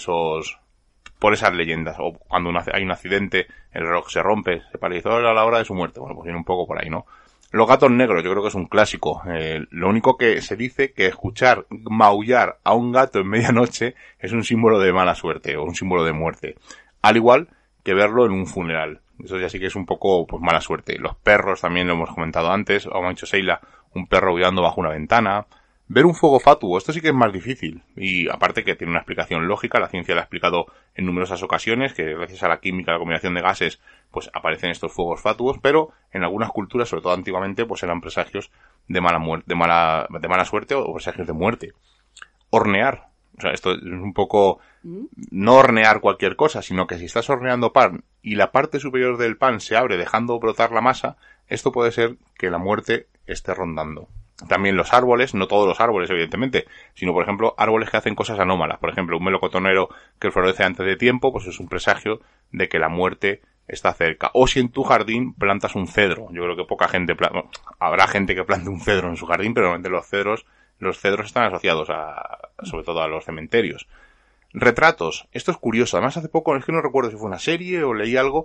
esas leyendas. O cuando hay un accidente, el reloj se rompe, se paralizó a la hora de su muerte. Bueno, pues viene un poco por ahí, ¿no? Los gatos negros, yo creo que es un clásico. Lo único que se dice que escuchar maullar a un gato en medianoche es un símbolo de mala suerte o un símbolo de muerte. Al igual que verlo en un funeral. Eso ya sí que es un poco, pues, mala suerte. Los perros también lo hemos comentado antes. Como ha dicho Seila, un perro aullando bajo una ventana. Ver un fuego fatuo, esto sí que es más difícil. Y aparte que tiene una explicación lógica, la ciencia lo ha explicado en numerosas ocasiones, que gracias a la química, la combinación de gases, pues aparecen estos fuegos fatuos, pero en algunas culturas, sobre todo antiguamente, pues eran presagios de mala muerte, de mala suerte o presagios de muerte. Hornear. O sea, esto es un poco, no hornear cualquier cosa, sino que si estás horneando pan y la parte superior del pan se abre dejando brotar la masa, esto puede ser que la muerte esté rondando. También los árboles, no todos los árboles evidentemente, sino por ejemplo árboles que hacen cosas anómalas. Por ejemplo, un melocotonero que florece antes de tiempo, pues es un presagio de que la muerte está cerca. O si en tu jardín plantas un cedro. Yo creo que poca gente habrá gente que plante un cedro en su jardín, pero normalmente los cedros están asociados sobre todo a los cementerios. Retratos. Esto es curioso. Además hace poco, es que no recuerdo si fue una serie o leí algo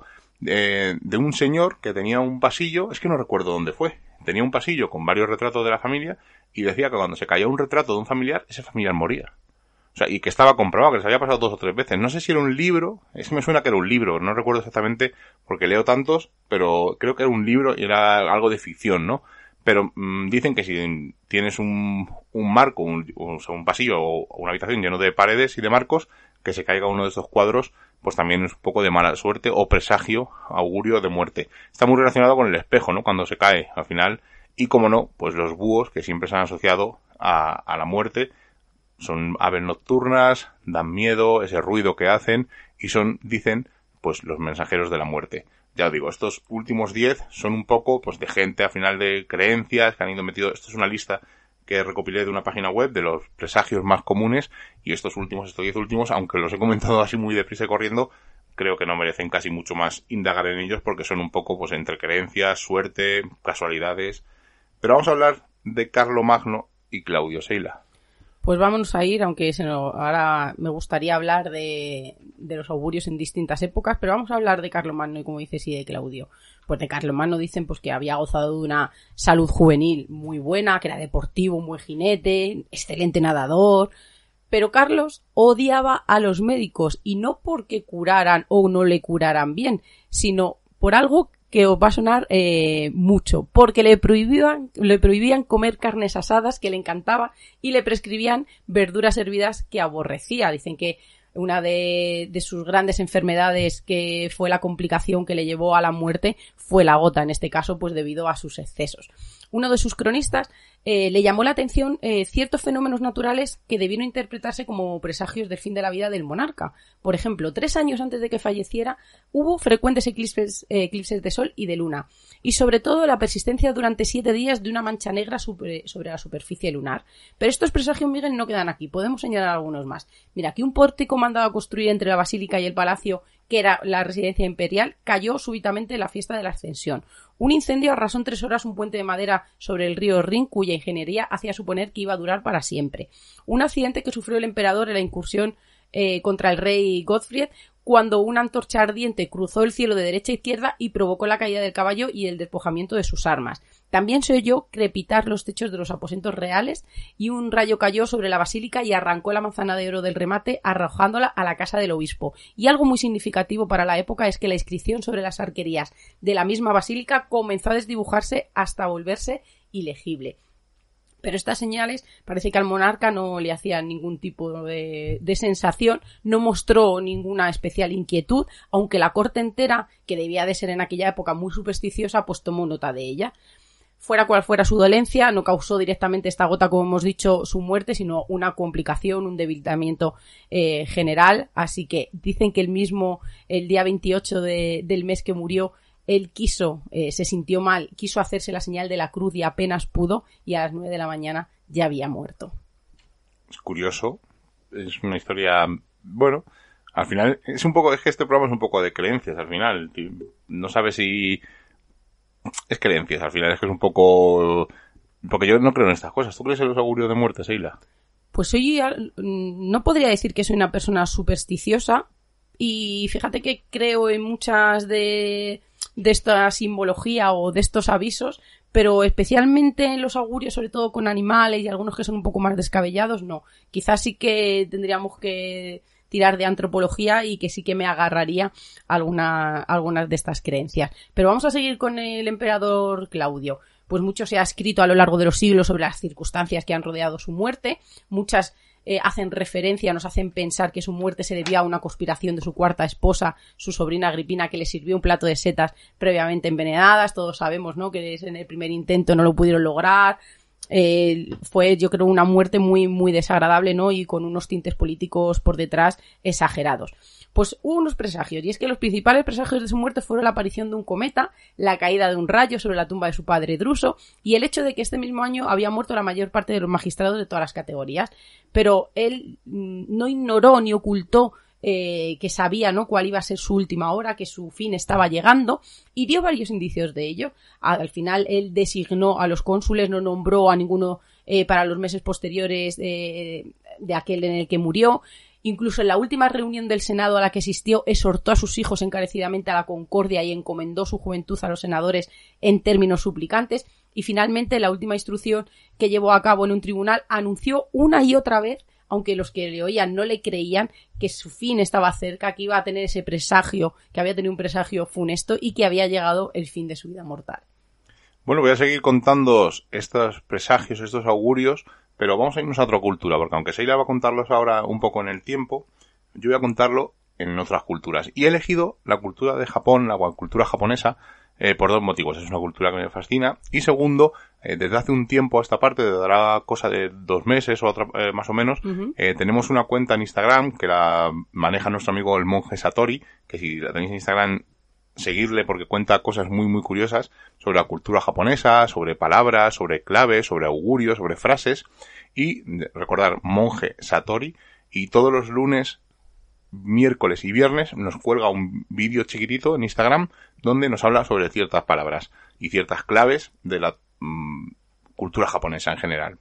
de un señor que tenía un pasillo, es que no recuerdo dónde fue. Tenía un pasillo con varios retratos de la familia y decía que cuando se caía un retrato de un familiar, ese familiar moría. O sea, y que estaba comprobado, que les había pasado 2 o 3 veces. No sé si era un libro, es que me suena que era un libro, no recuerdo exactamente porque leo tantos, pero creo que era un libro y era algo de ficción, ¿no? Pero dicen que si tienes un marco, un pasillo o una habitación lleno de paredes y de marcos, que se caiga uno de estos cuadros, pues también es un poco de mala suerte o presagio, augurio de muerte. Está muy relacionado con el espejo, ¿no? Cuando se cae al final. Y como no, pues los búhos, que siempre se han asociado a la muerte, son aves nocturnas, dan miedo, ese ruido que hacen, y son, dicen, pues los mensajeros de la muerte. Ya os digo, estos últimos 10 son un poco, pues de gente al final de creencias que han ido metido. Esto es una lista que recopilé de una página web de los presagios más comunes, y estos 10 últimos, aunque los he comentado así muy deprisa y corriendo, creo que no merecen casi mucho más indagar en ellos porque son un poco, pues entre creencias, suerte, casualidades. Pero vamos a hablar de Carlomagno y Claudio, Seila. Pues vámonos a ir, aunque ahora me gustaría hablar de los augurios en distintas épocas, pero vamos a hablar de Carlomagno y, como dices, y de Claudio. Pues de Carlomagno dicen pues que había gozado de una salud juvenil muy buena, que era deportivo, un buen jinete, excelente nadador. Pero Carlos odiaba a los médicos, y no porque curaran o no le curaran bien, sino por algo que os va a sonar mucho, porque le prohibían comer carnes asadas, que le encantaba, y le prescribían verduras hervidas, que aborrecía. Dicen que una de sus grandes enfermedades, que fue la complicación que le llevó a la muerte, fue la gota, en este caso pues debido a sus excesos. Uno de sus cronistas le llamó la atención ciertos fenómenos naturales que debieron interpretarse como presagios del fin de la vida del monarca. Por ejemplo, 3 años antes de que falleciera hubo frecuentes eclipses de sol y de luna, y sobre todo la persistencia durante 7 días de una mancha negra sobre la superficie lunar. Pero estos presagios, Miguel, no quedan aquí, podemos señalar algunos más. Mira, aquí un pórtico mandado a construir entre la basílica y el palacio, que era la residencia imperial, cayó súbitamente en la fiesta de la Ascensión. Un incendio arrasó en 3 horas un puente de madera sobre el río Rin, cuya ingeniería hacía suponer que iba a durar para siempre. Un accidente que sufrió el emperador en la incursión contra el rey Gottfried, cuando una antorcha ardiente cruzó el cielo de derecha a izquierda y provocó la caída del caballo y el despojamiento de sus armas. También se oyó crepitar los techos de los aposentos reales, y un rayo cayó sobre la basílica y arrancó la manzana de oro del remate, arrojándola a la casa del obispo. Y algo muy significativo para la época es que la inscripción sobre las arquerías de la misma basílica comenzó a desdibujarse hasta volverse ilegible. Pero estas señales parece que al monarca no le hacían ningún tipo de sensación, no mostró ninguna especial inquietud, aunque la corte entera, que debía de ser en aquella época muy supersticiosa, pues tomó nota de ella. Fuera cual fuera su dolencia, no causó directamente esta gota, como hemos dicho, su muerte, sino una complicación, un debilitamiento general. Así que dicen que el día 28 del mes que murió, él se sintió mal, quiso hacerse la señal de la cruz y apenas pudo, y a las 9 de la mañana ya había muerto. Es curioso, es una historia, bueno, al final es que este programa es un poco de creencias, al final, no sabes si es creencias, al final es que es un poco, porque yo no creo en estas cosas. ¿Tú crees en los augurios de muerte, Seila? Pues no podría decir que soy una persona supersticiosa, y fíjate que creo en muchas de esta simbología o de estos avisos, pero especialmente en los augurios, sobre todo con animales y algunos que son un poco más descabellados, no. Quizás sí que tendríamos que tirar de antropología, y que sí que me agarraría algunas de estas creencias. Pero vamos a seguir con el emperador Claudio. pues mucho se ha escrito a lo largo de los siglos sobre las circunstancias que han rodeado su muerte. Muchas hacen referencia, nos hacen pensar que su muerte se debía a una conspiración de su cuarta esposa, su sobrina Agripina, que le sirvió un plato de setas previamente envenenadas. Todos sabemos, ¿no?, que en el primer intento no lo pudieron lograr. Fue, yo creo, una muerte muy, muy desagradable, ¿no?, y con unos tintes políticos por detrás exagerados. Pues hubo unos presagios, y es que los principales presagios de su muerte fueron la aparición de un cometa, la caída de un rayo sobre la tumba de su padre Druso, y el hecho de que este mismo año había muerto la mayor parte de los magistrados de todas las categorías. Pero él no ignoró ni ocultó que sabía, ¿no?, cuál iba a ser su última hora, que su fin estaba llegando, y dio varios indicios de ello. Al final él designó a los cónsules, no nombró a ninguno para los meses posteriores de aquel en el que murió. Incluso en la última reunión del Senado a la que asistió, exhortó a sus hijos encarecidamente a la concordia y encomendó su juventud a los senadores en términos suplicantes. Y finalmente, la última instrucción que llevó a cabo en un tribunal, anunció una y otra vez, aunque los que le oían no le creían, que su fin estaba cerca, que iba a tener ese presagio, que había tenido un presagio funesto y que había llegado el fin de su vida mortal. Bueno, voy a seguir contándoos estos presagios, estos augurios, pero vamos a irnos a otra cultura, porque aunque Seila va a contarlos ahora un poco en el tiempo, yo voy a contarlo en otras culturas. Y he elegido la cultura de Japón, la cultura japonesa, por dos motivos. Es una cultura que me fascina. Y segundo, desde hace un tiempo a esta parte, dará cosa de 2 meses o otra, más o menos, tenemos una cuenta en Instagram que la maneja nuestro amigo el monje Satori, que si la tenéis en Instagram, seguirle porque cuenta cosas muy muy curiosas sobre la cultura japonesa, sobre palabras, sobre claves, sobre augurios, sobre frases. Y recordar, monje Satori, y todos los lunes, miércoles y viernes nos cuelga un vídeo chiquitito en Instagram donde nos habla sobre ciertas palabras y ciertas claves de la cultura japonesa en general.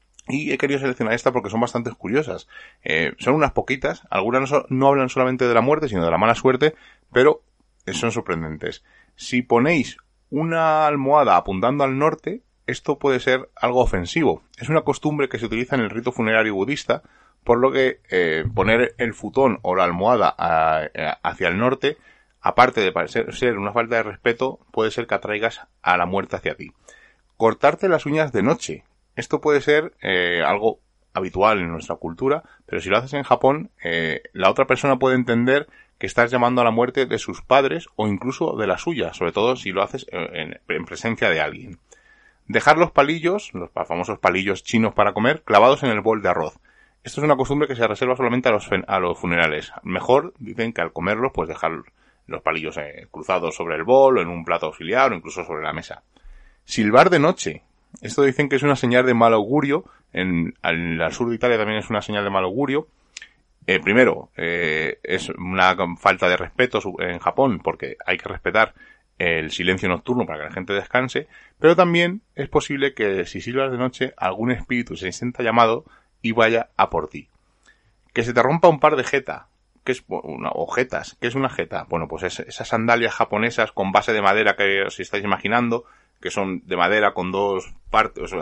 Y he querido seleccionar esta porque son bastante curiosas. Son unas poquitas, algunas no hablan solamente de la muerte, sino de la mala suerte, pero son sorprendentes. Si ponéis una almohada apuntando al norte, esto puede ser algo ofensivo. Es una costumbre que se utiliza en el rito funerario budista, por lo que poner el futón o la almohada hacia el norte, aparte de parecer ser una falta de respeto, puede ser que atraigas a la muerte hacia ti. Cortarte las uñas de noche. Esto puede ser algo habitual en nuestra cultura, pero si lo haces en Japón, la otra persona puede entender que estás llamando a la muerte de sus padres o incluso de la suya, sobre todo si lo haces en presencia de alguien. Dejar los palillos, los famosos palillos chinos para comer, clavados en el bol de arroz. Esto es una costumbre que se reserva solamente a los funerales. Mejor, dicen, que al comerlos, pues dejar los palillos cruzados sobre el bol o en un plato auxiliar o incluso sobre la mesa. Silbar de noche. Esto dicen que es una señal de mal augurio. En el sur de Italia también es una señal de mal augurio. Primero, es una falta de respeto en Japón, porque hay que respetar el silencio nocturno para que la gente descanse, pero también es posible que si silbas de noche algún espíritu se sienta llamado y vaya a por ti. Que se te rompa un par de jeta, que es jetas. ¿Qué es una jeta? Bueno, pues es esas sandalias japonesas con base de madera que os estáis imaginando, que son de madera con dos partes, o sea,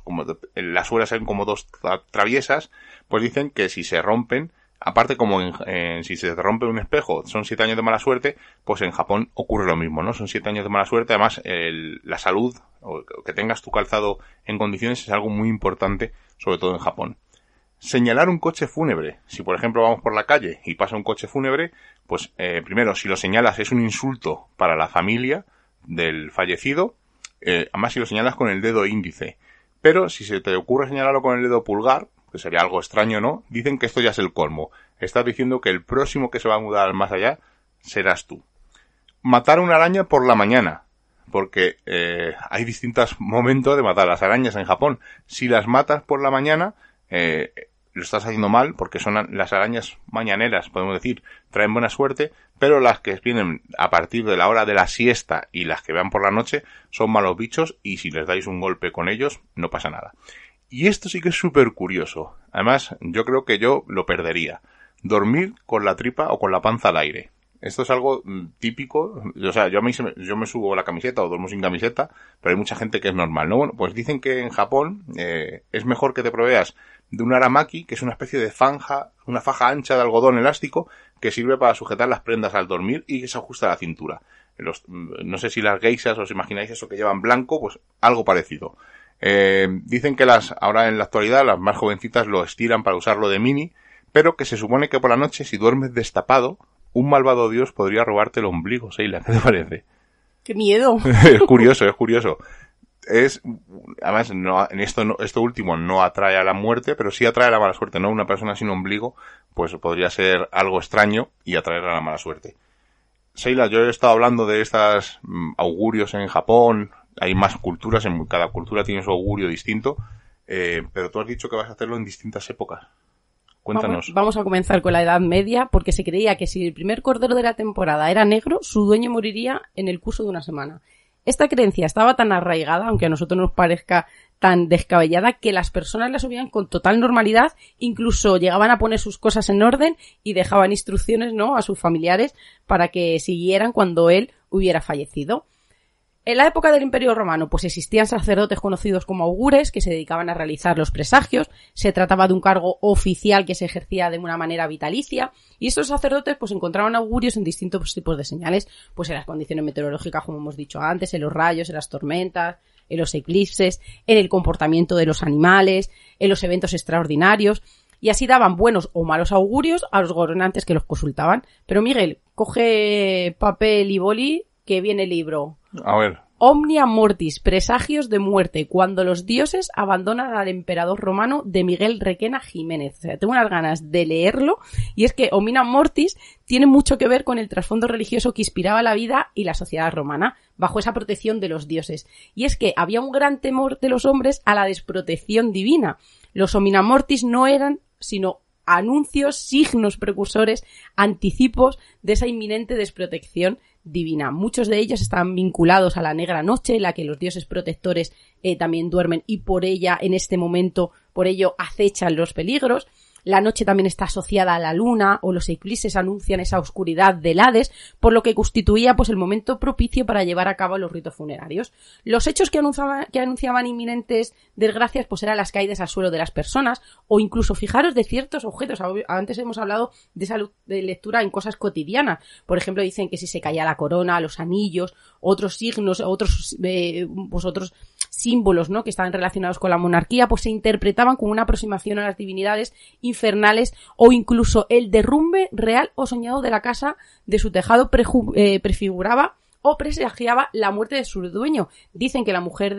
las suelas son como dos traviesas, pues dicen que si se rompen, aparte como si se te rompe un espejo son 7 años de mala suerte, pues en Japón ocurre lo mismo, ¿no? Son 7 años de mala suerte. Además, la salud, o que tengas tu calzado en condiciones, es algo muy importante, sobre todo en Japón. Señalar un coche fúnebre. Si por ejemplo vamos por la calle y pasa un coche fúnebre, pues primero, si lo señalas, es un insulto para la familia del fallecido. Además, si lo señalas con el dedo índice. Pero si se te ocurre señalarlo con el dedo pulgar, que sería algo extraño, ¿no? Dicen que esto ya es el colmo. Estás diciendo que el próximo que se va a mudar al más allá serás tú. Matar una araña por la mañana. Porque hay distintos momentos de matar las arañas en Japón. Si las matas por la mañana, lo estás haciendo mal, porque son las arañas mañaneras, podemos decir, traen buena suerte, pero las que vienen a partir de la hora de la siesta y las que van por la noche son malos bichos, y si les dais un golpe con ellos, no pasa nada. Y esto sí que es súper curioso. Además, yo creo que yo lo perdería. Dormir con la tripa o con la panza al aire. Esto es algo típico. O sea, yo me subo la camiseta o duermo sin camiseta, pero hay mucha gente que es normal, ¿no? Bueno, pues dicen que en Japón es mejor que te proveas de un aramaki, que es una especie de una faja ancha de algodón elástico que sirve para sujetar las prendas al dormir y que se ajusta a la cintura. no sé si las geishas os imagináis eso que llevan blanco, pues algo parecido. Dicen que ahora en la actualidad las más jovencitas lo estiran para usarlo de mini, pero que se supone que por la noche, si duermes destapado, un malvado dios podría robarte el ombligo. Seila, ¿qué te parece? ¡Qué miedo! Es curioso. Además, esto último no atrae a la muerte, pero sí atrae a la mala suerte, ¿no? Una persona sin ombligo, pues podría ser algo extraño y atraer a la mala suerte. Seila, yo he estado hablando de estas augurios en Japón, hay más culturas, en cada cultura tiene su augurio distinto, pero tú has dicho que vas a hacerlo en distintas épocas. Cuéntanos. Vamos a comenzar con la Edad Media, porque se creía que si el primer cordero de la temporada era negro, su dueño moriría en el curso de una semana. Esta creencia estaba tan arraigada, aunque a nosotros nos parezca tan descabellada, que las personas la asumían con total normalidad, incluso llegaban a poner sus cosas en orden y dejaban instrucciones, ¿no?, a sus familiares para que siguieran cuando él hubiera fallecido. En la época del Imperio Romano, pues existían sacerdotes conocidos como augures que se dedicaban a realizar los presagios. Se trataba de un cargo oficial que se ejercía de una manera vitalicia, y estos sacerdotes pues encontraban augurios en distintos tipos de señales, pues en las condiciones meteorológicas, como hemos dicho antes, en los rayos, en las tormentas, en los eclipses, en el comportamiento de los animales, en los eventos extraordinarios, y así daban buenos o malos augurios a los gobernantes que los consultaban. Pero Miguel, coge papel y boli, que viene el libro. A ver. Omnia Mortis, presagios de muerte, cuando los dioses abandonan al emperador romano, de Miguel Requena Jiménez. O sea, tengo unas ganas de leerlo, y es que Omnia Mortis tiene mucho que ver con el trasfondo religioso que inspiraba la vida y la sociedad romana, bajo esa protección de los dioses. Y es que había un gran temor de los hombres a la desprotección divina. Los Omnia Mortis no eran sino anuncios, signos precursores, anticipos de esa inminente desprotección divina. Muchos de ellos estaban vinculados a la negra noche, en la que los dioses protectores también duermen, y por ella, en este momento, por ello acechan los peligros. La noche también está asociada a la luna, o los eclipses anuncian esa oscuridad del Hades, por lo que constituía pues el momento propicio para llevar a cabo los ritos funerarios. Los hechos que anunciaban inminentes desgracias pues eran las caídas al suelo de las personas, o incluso, fijaros, de ciertos objetos. Antes hemos hablado de esa de lectura en cosas cotidianas. Por ejemplo, dicen que si se caía la corona, los anillos, otros signos, otros símbolos, ¿no?, que estaban relacionados con la monarquía, pues se interpretaban como una aproximación a las divinidades infernales, o incluso el derrumbe real o soñado de la casa de su tejado prefiguraba o presagiaba la muerte de su dueño. Dicen que la mujer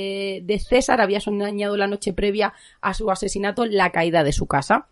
de César había soñado la noche previa a su asesinato la caída de su casa.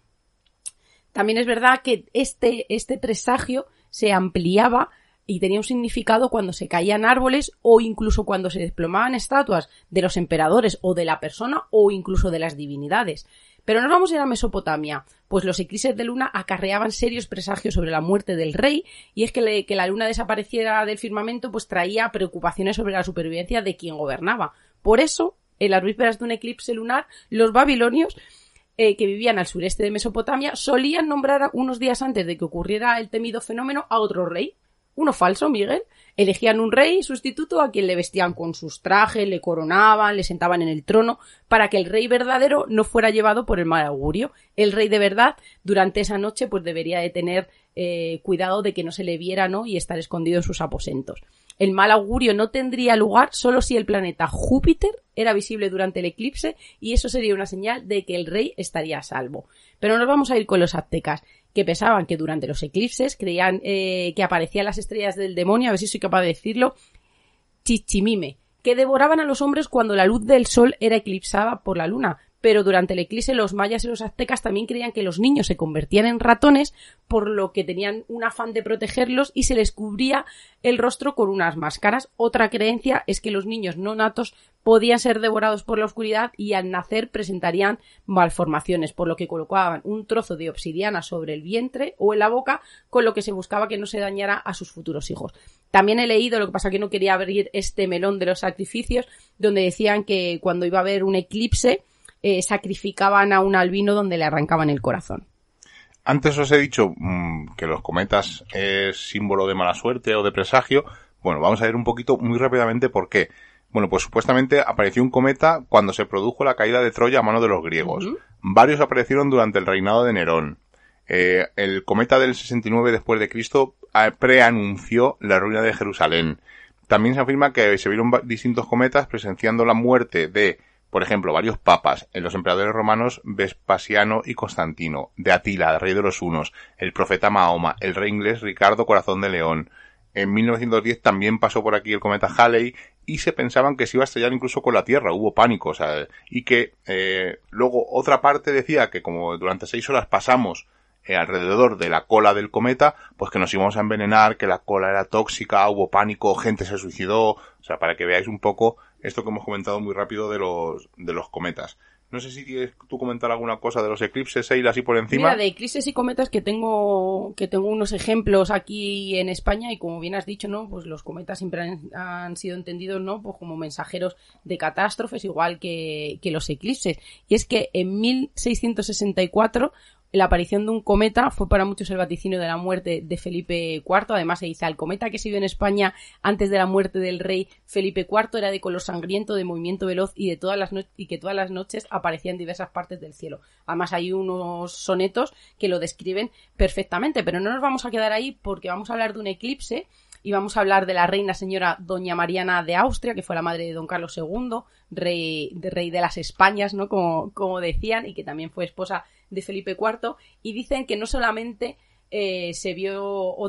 También es verdad que este presagio se ampliaba y tenía un significado cuando se caían árboles, o incluso cuando se desplomaban estatuas de los emperadores o de la persona, o incluso de las divinidades. Pero nos vamos a ir a Mesopotamia, pues los eclipses de luna acarreaban serios presagios sobre la muerte del rey, y es que la luna desapareciera del firmamento pues traía preocupaciones sobre la supervivencia de quien gobernaba. Por eso, en las vísperas de un eclipse lunar, los babilonios que vivían al sureste de Mesopotamia solían nombrar unos días antes de que ocurriera el temido fenómeno a otro rey. Uno falso, Miguel. Elegían un rey sustituto a quien le vestían con sus trajes, le coronaban, le sentaban en el trono, para que el rey verdadero no fuera llevado por el mal augurio. El rey de verdad, durante esa noche, pues debería de tener cuidado de que no se le viera, ¿no?, y estar escondido en sus aposentos. El mal augurio no tendría lugar solo si el planeta Júpiter era visible durante el eclipse, y eso sería una señal de que el rey estaría a salvo. Pero nos vamos a ir con los aztecas, que pensaban que durante los eclipses creían que aparecían las estrellas del demonio, a ver si soy capaz de decirlo, Chichimime, que devoraban a los hombres cuando la luz del sol era eclipsada por la luna. Pero durante el eclipse los mayas y los aztecas también creían que los niños se convertían en ratones, por lo que tenían un afán de protegerlos y se les cubría el rostro con unas máscaras. Otra creencia es que los niños no natos podían ser devorados por la oscuridad y al nacer presentarían malformaciones, por lo que colocaban un trozo de obsidiana sobre el vientre o en la boca, con lo que se buscaba que no se dañara a sus futuros hijos. También he leído, lo que pasa que no quería abrir este melón de los sacrificios, donde decían que cuando iba a haber un eclipse sacrificaban a un albino donde le arrancaban el corazón. Antes os he dicho que los cometas es símbolo de mala suerte o de presagio. Bueno, vamos a ver un poquito muy rápidamente por qué. Bueno, pues supuestamente apareció un cometa cuando se produjo la caída de Troya a mano de los griegos. Varios aparecieron durante el reinado de Nerón. El cometa del 69 después de Cristo preanunció la ruina de Jerusalén. También se afirma que se vieron distintos cometas presenciando la muerte de, por ejemplo, varios papas, los emperadores romanos Vespasiano y Constantino, de Atila, rey de los hunos, el profeta Mahoma, el rey inglés Ricardo Corazón de León. En 1910 también pasó por aquí el cometa Halley y se pensaban que se iba a estrellar incluso con la Tierra, hubo pánico, o sea, y que luego otra parte decía que como durante 6 horas pasamos alrededor de la cola del cometa, pues que nos íbamos a envenenar, que la cola era tóxica, hubo pánico, gente se suicidó, o sea, para que veáis un poco esto que hemos comentado muy rápido de los cometas. No sé si quieres tú comentar alguna cosa de los eclipses, Seila, así por encima. Mira, de eclipses y cometas que tengo unos ejemplos aquí en España y como bien has dicho, ¿no? Pues los cometas siempre han sido entendidos, ¿no? Pues como mensajeros de catástrofes, igual que los eclipses. Y es que en 1664 la aparición de un cometa fue para muchos el vaticinio de la muerte de Felipe IV. Además se dice, el cometa que se vio en España antes de la muerte del rey Felipe IV era de color sangriento, de movimiento veloz y que todas las noches aparecía en diversas partes del cielo. Además hay unos sonetos que lo describen perfectamente, pero no nos vamos a quedar ahí porque vamos a hablar de un eclipse y vamos a hablar de la reina señora doña Mariana de Austria, que fue la madre de don Carlos II, rey de las Españas, ¿no? Como decían, y que también fue esposa de Felipe IV, y dicen que no solamente se vio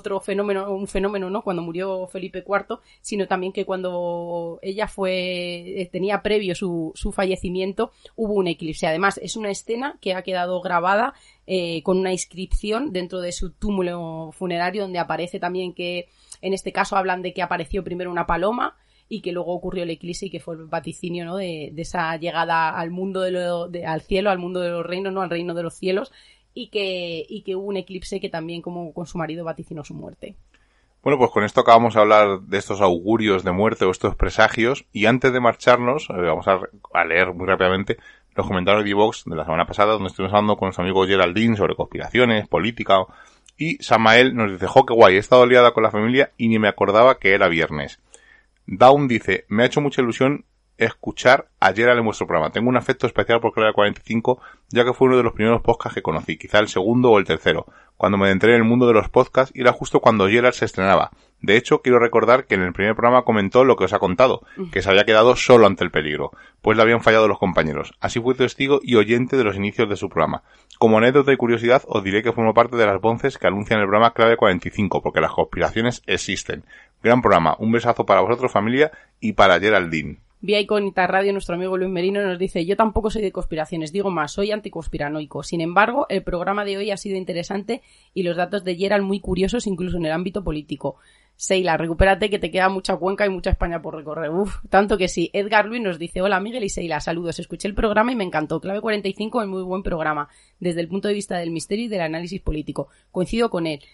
un fenómeno, ¿no? Cuando murió Felipe IV, sino también que cuando ella tenía previo su fallecimiento, hubo un eclipse. Además, es una escena que ha quedado grabada con una inscripción dentro de su túmulo funerario, donde aparece también que, en este caso, hablan de que apareció primero una paloma y que luego ocurrió el eclipse y que fue el vaticinio, ¿no? de esa llegada al mundo al cielo, al mundo de los reinos, ¿no? Al reino de los cielos, y que hubo un eclipse que también, como con su marido, vaticinó su muerte. Bueno, pues con esto acabamos de hablar de estos augurios de muerte o estos presagios, y antes de marcharnos vamos a leer muy rápidamente los comentarios de iVoox de la semana pasada, donde estuvimos hablando con nuestro amigo Geraldine sobre conspiraciones, política, y Samael nos dice, qué guay, he estado liada con la familia y ni me acordaba que era viernes. Dawn dice, me ha hecho mucha ilusión escuchar ayer en vuestro programa. Tengo un afecto especial por Clave 45, ya que fue uno de los primeros podcasts que conocí, quizá el segundo o el tercero, cuando me entré en el mundo de los podcasts y era justo cuando Gerald se estrenaba. De hecho, quiero recordar que en el primer programa comentó lo que os ha contado, que se había quedado solo ante el peligro, pues le habían fallado los compañeros. Así fui testigo y oyente de los inicios de su programa. Como anécdota y curiosidad, os diré que formo parte de las voces que anuncian el programa Clave 45, porque las conspiraciones existen. Gran programa, un besazo para vosotros, familia, y para Geraldine. Vía Icónita Radio, nuestro amigo Luis Merino nos dice, yo tampoco soy de conspiraciones, digo más, soy anticonspiranoico. Sin embargo, el programa de hoy ha sido interesante y los datos de Gerald muy curiosos, incluso en el ámbito político. Seila, recupérate que te queda mucha Cuenca y mucha España por recorrer. Tanto que sí. Edgar Luis nos dice, hola Miguel y Seila, saludos, escuché el programa y me encantó. Clave 45 es muy buen programa, desde el punto de vista del misterio y del análisis político. Coincido con él.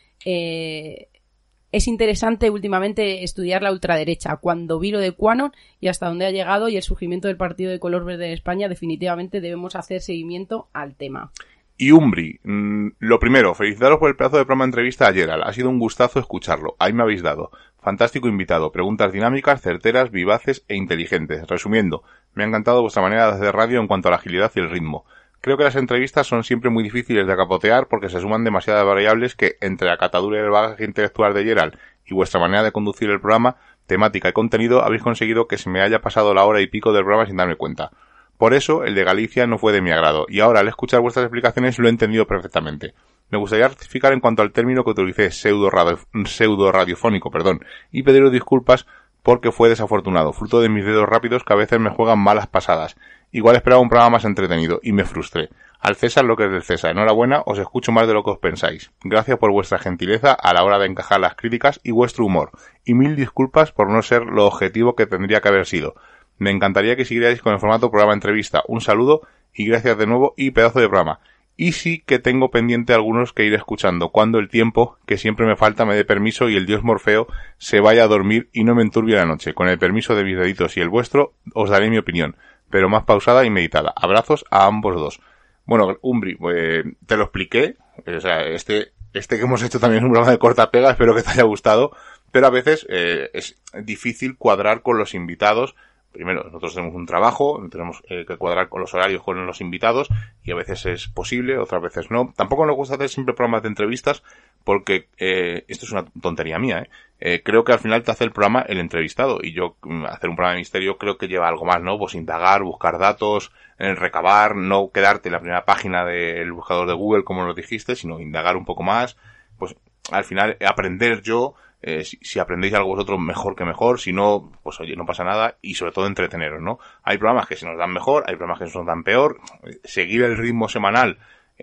Es interesante últimamente estudiar la ultraderecha, cuando vi lo de QAnon y hasta dónde ha llegado y el surgimiento del partido de color verde en España, definitivamente debemos hacer seguimiento al tema. Y Umbri, lo primero, felicitaros por el pedazo de programa entrevista a Gerald, ha sido un gustazo escucharlo, ahí me habéis dado. Fantástico invitado, preguntas dinámicas, certeras, vivaces e inteligentes. Resumiendo, me ha encantado vuestra manera de hacer radio en cuanto a la agilidad y el ritmo. Creo que las entrevistas son siempre muy difíciles de capotear porque se suman demasiadas variables que, entre la catadura y el bagaje intelectual de Gerald y vuestra manera de conducir el programa, temática y contenido, habéis conseguido que se me haya pasado la hora y pico del programa sin darme cuenta. Por eso, el de Galicia no fue de mi agrado, y ahora al escuchar vuestras explicaciones lo he entendido perfectamente. Me gustaría rectificar en cuanto al término que utilicé, pseudo radiofónico, y pediros disculpas porque fue desafortunado, fruto de mis dedos rápidos que a veces me juegan malas pasadas. Igual esperaba un programa más entretenido, y me frustré. Al César lo que es del César. Enhorabuena, os escucho más de lo que os pensáis. Gracias por vuestra gentileza a la hora de encajar las críticas y vuestro humor. Y mil disculpas por no ser lo objetivo que tendría que haber sido. Me encantaría que siguierais con el formato programa entrevista. Un saludo y gracias de nuevo y pedazo de programa. Y sí que tengo pendiente algunos que ir escuchando cuando el tiempo, que siempre me falta, me dé permiso y el dios Morfeo se vaya a dormir y no me enturbie la noche. Con el permiso de mis deditos y el vuestro, os daré mi opinión, pero más pausada y meditada. Abrazos a ambos dos. Bueno, Umbri, te lo expliqué. O sea, este que hemos hecho también es un programa de corta pega, espero que te haya gustado, pero a veces es difícil cuadrar con los invitados primero, nosotros tenemos un trabajo, tenemos que cuadrar con los horarios con los invitados y a veces es posible, otras veces no. Tampoco nos gusta hacer siempre programas de entrevistas porque esto es una tontería mía, creo que al final te hace el programa el entrevistado y yo hacer un programa de misterio creo que lleva algo más, ¿no? Pues indagar, buscar datos, recabar, no quedarte en la primera página del buscador de Google como nos dijiste, sino indagar un poco más, pues al final aprender yo. Si aprendéis algo vosotros, mejor que mejor. Si no, pues oye, no pasa nada. Y sobre todo entreteneros, ¿no? Hay programas que se nos dan mejor, hay programas que se nos dan peor. Seguir el ritmo semanal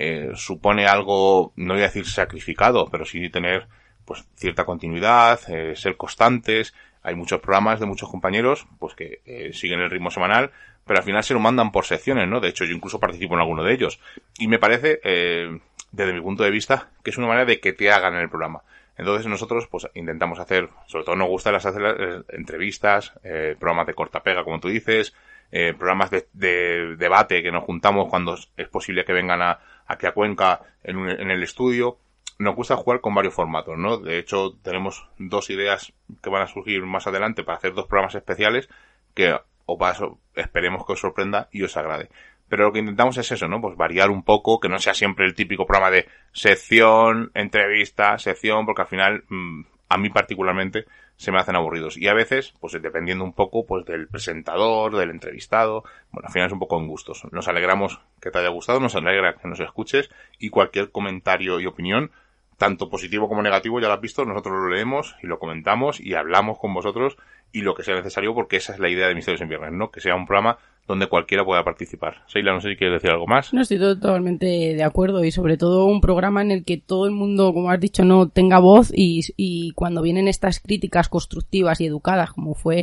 supone algo, no voy a decir sacrificado, pero sí tener pues cierta continuidad, ser constantes. Hay muchos programas de muchos compañeros pues que siguen el ritmo semanal, pero al final se lo mandan por secciones, ¿no? De hecho, yo incluso participo en alguno de ellos. Y me parece, desde mi punto de vista, que es una manera de que te hagan el programa. Entonces nosotros pues intentamos hacer, sobre todo nos gusta hacer entrevistas, programas de corta pega, como tú dices, programas de debate que nos juntamos cuando es posible que vengan aquí a Cuenca en el estudio. Nos gusta jugar con varios formatos, ¿no? De hecho, tenemos 2 ideas que van a surgir más adelante para hacer 2 programas especiales que esperemos que os sorprenda y os agrade. Pero lo que intentamos es eso, ¿no? Pues variar un poco, que no sea siempre el típico programa de sección, entrevista, sección, porque al final, a mí particularmente, se me hacen aburridos. Y a veces, pues dependiendo un poco, pues del presentador, del entrevistado, bueno, al final es un poco en gustos. Nos alegramos que te haya gustado, nos alegra que nos escuches y cualquier comentario y opinión, tanto positivo como negativo, ya lo has visto, nosotros lo leemos y lo comentamos y hablamos con vosotros y lo que sea necesario, porque esa es la idea de Misterios en Viernes, ¿no? Que sea un programa donde cualquiera pueda participar. Sheila, no sé si quieres decir algo más. No, estoy totalmente de acuerdo y sobre todo un programa en el que todo el mundo, como has dicho, no tenga voz y cuando vienen estas críticas constructivas y educadas, como fue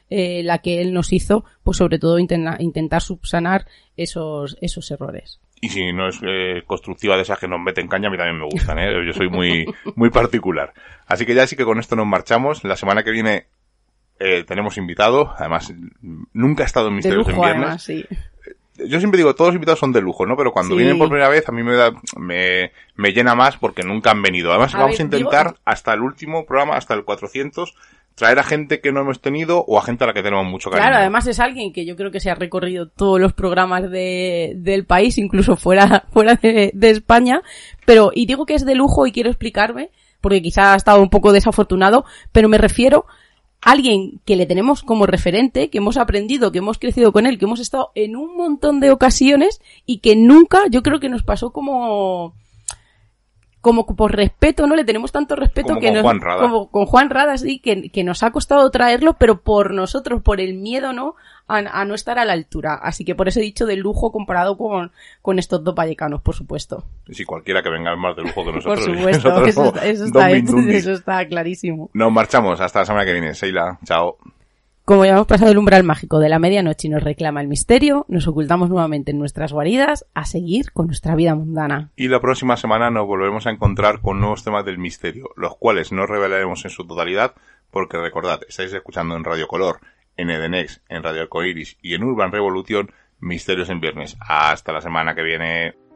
la que él nos hizo, pues sobre todo intentar subsanar esos errores. Y si no es constructiva de esas que nos meten caña, a mí también me gustan, ¿eh? Yo soy muy particular. Así que ya sí que con esto nos marchamos. La semana que viene tenemos invitado. Además, nunca he estado en Misterios en Viernes. Además, sí. Yo siempre digo, todos los invitados son de lujo, ¿no? Pero cuando vienen por primera vez, a mí me llena más porque nunca han venido. Además, vamos a intentar hasta el último programa, hasta el 400, traer a gente que no hemos tenido o a gente a la que tenemos mucho cariño. Claro, además es alguien que yo creo que se ha recorrido todos los programas del país, incluso fuera de España. Pero, y digo que es de lujo y quiero explicarme, porque quizá ha estado un poco desafortunado, pero me refiero alguien que le tenemos como referente, que hemos aprendido, que hemos crecido con él, que hemos estado en un montón de ocasiones y que nunca, yo creo que nos pasó como por respeto, ¿no? Le tenemos tanto respeto como con Juan Rada, sí, que nos ha costado traerlo, pero por nosotros, por el miedo, ¿no? A no estar a la altura. Así que por eso he dicho de lujo comparado con estos 2 vallecanos, por supuesto. Si cualquiera que venga es más de lujo que nosotros. Por supuesto, eso está clarísimo. Nos marchamos hasta la semana que viene. Sheila, chao. Como ya hemos pasado el umbral mágico de la medianoche y nos reclama el misterio, nos ocultamos nuevamente en nuestras guaridas a seguir con nuestra vida mundana. Y la próxima semana nos volveremos a encontrar con nuevos temas del misterio, los cuales no revelaremos en su totalidad, porque recordad, estáis escuchando en Radio Color, en Edenex, en Radio Arcoiris y en Urban Revolución, Misterios en Viernes. Hasta la semana que viene.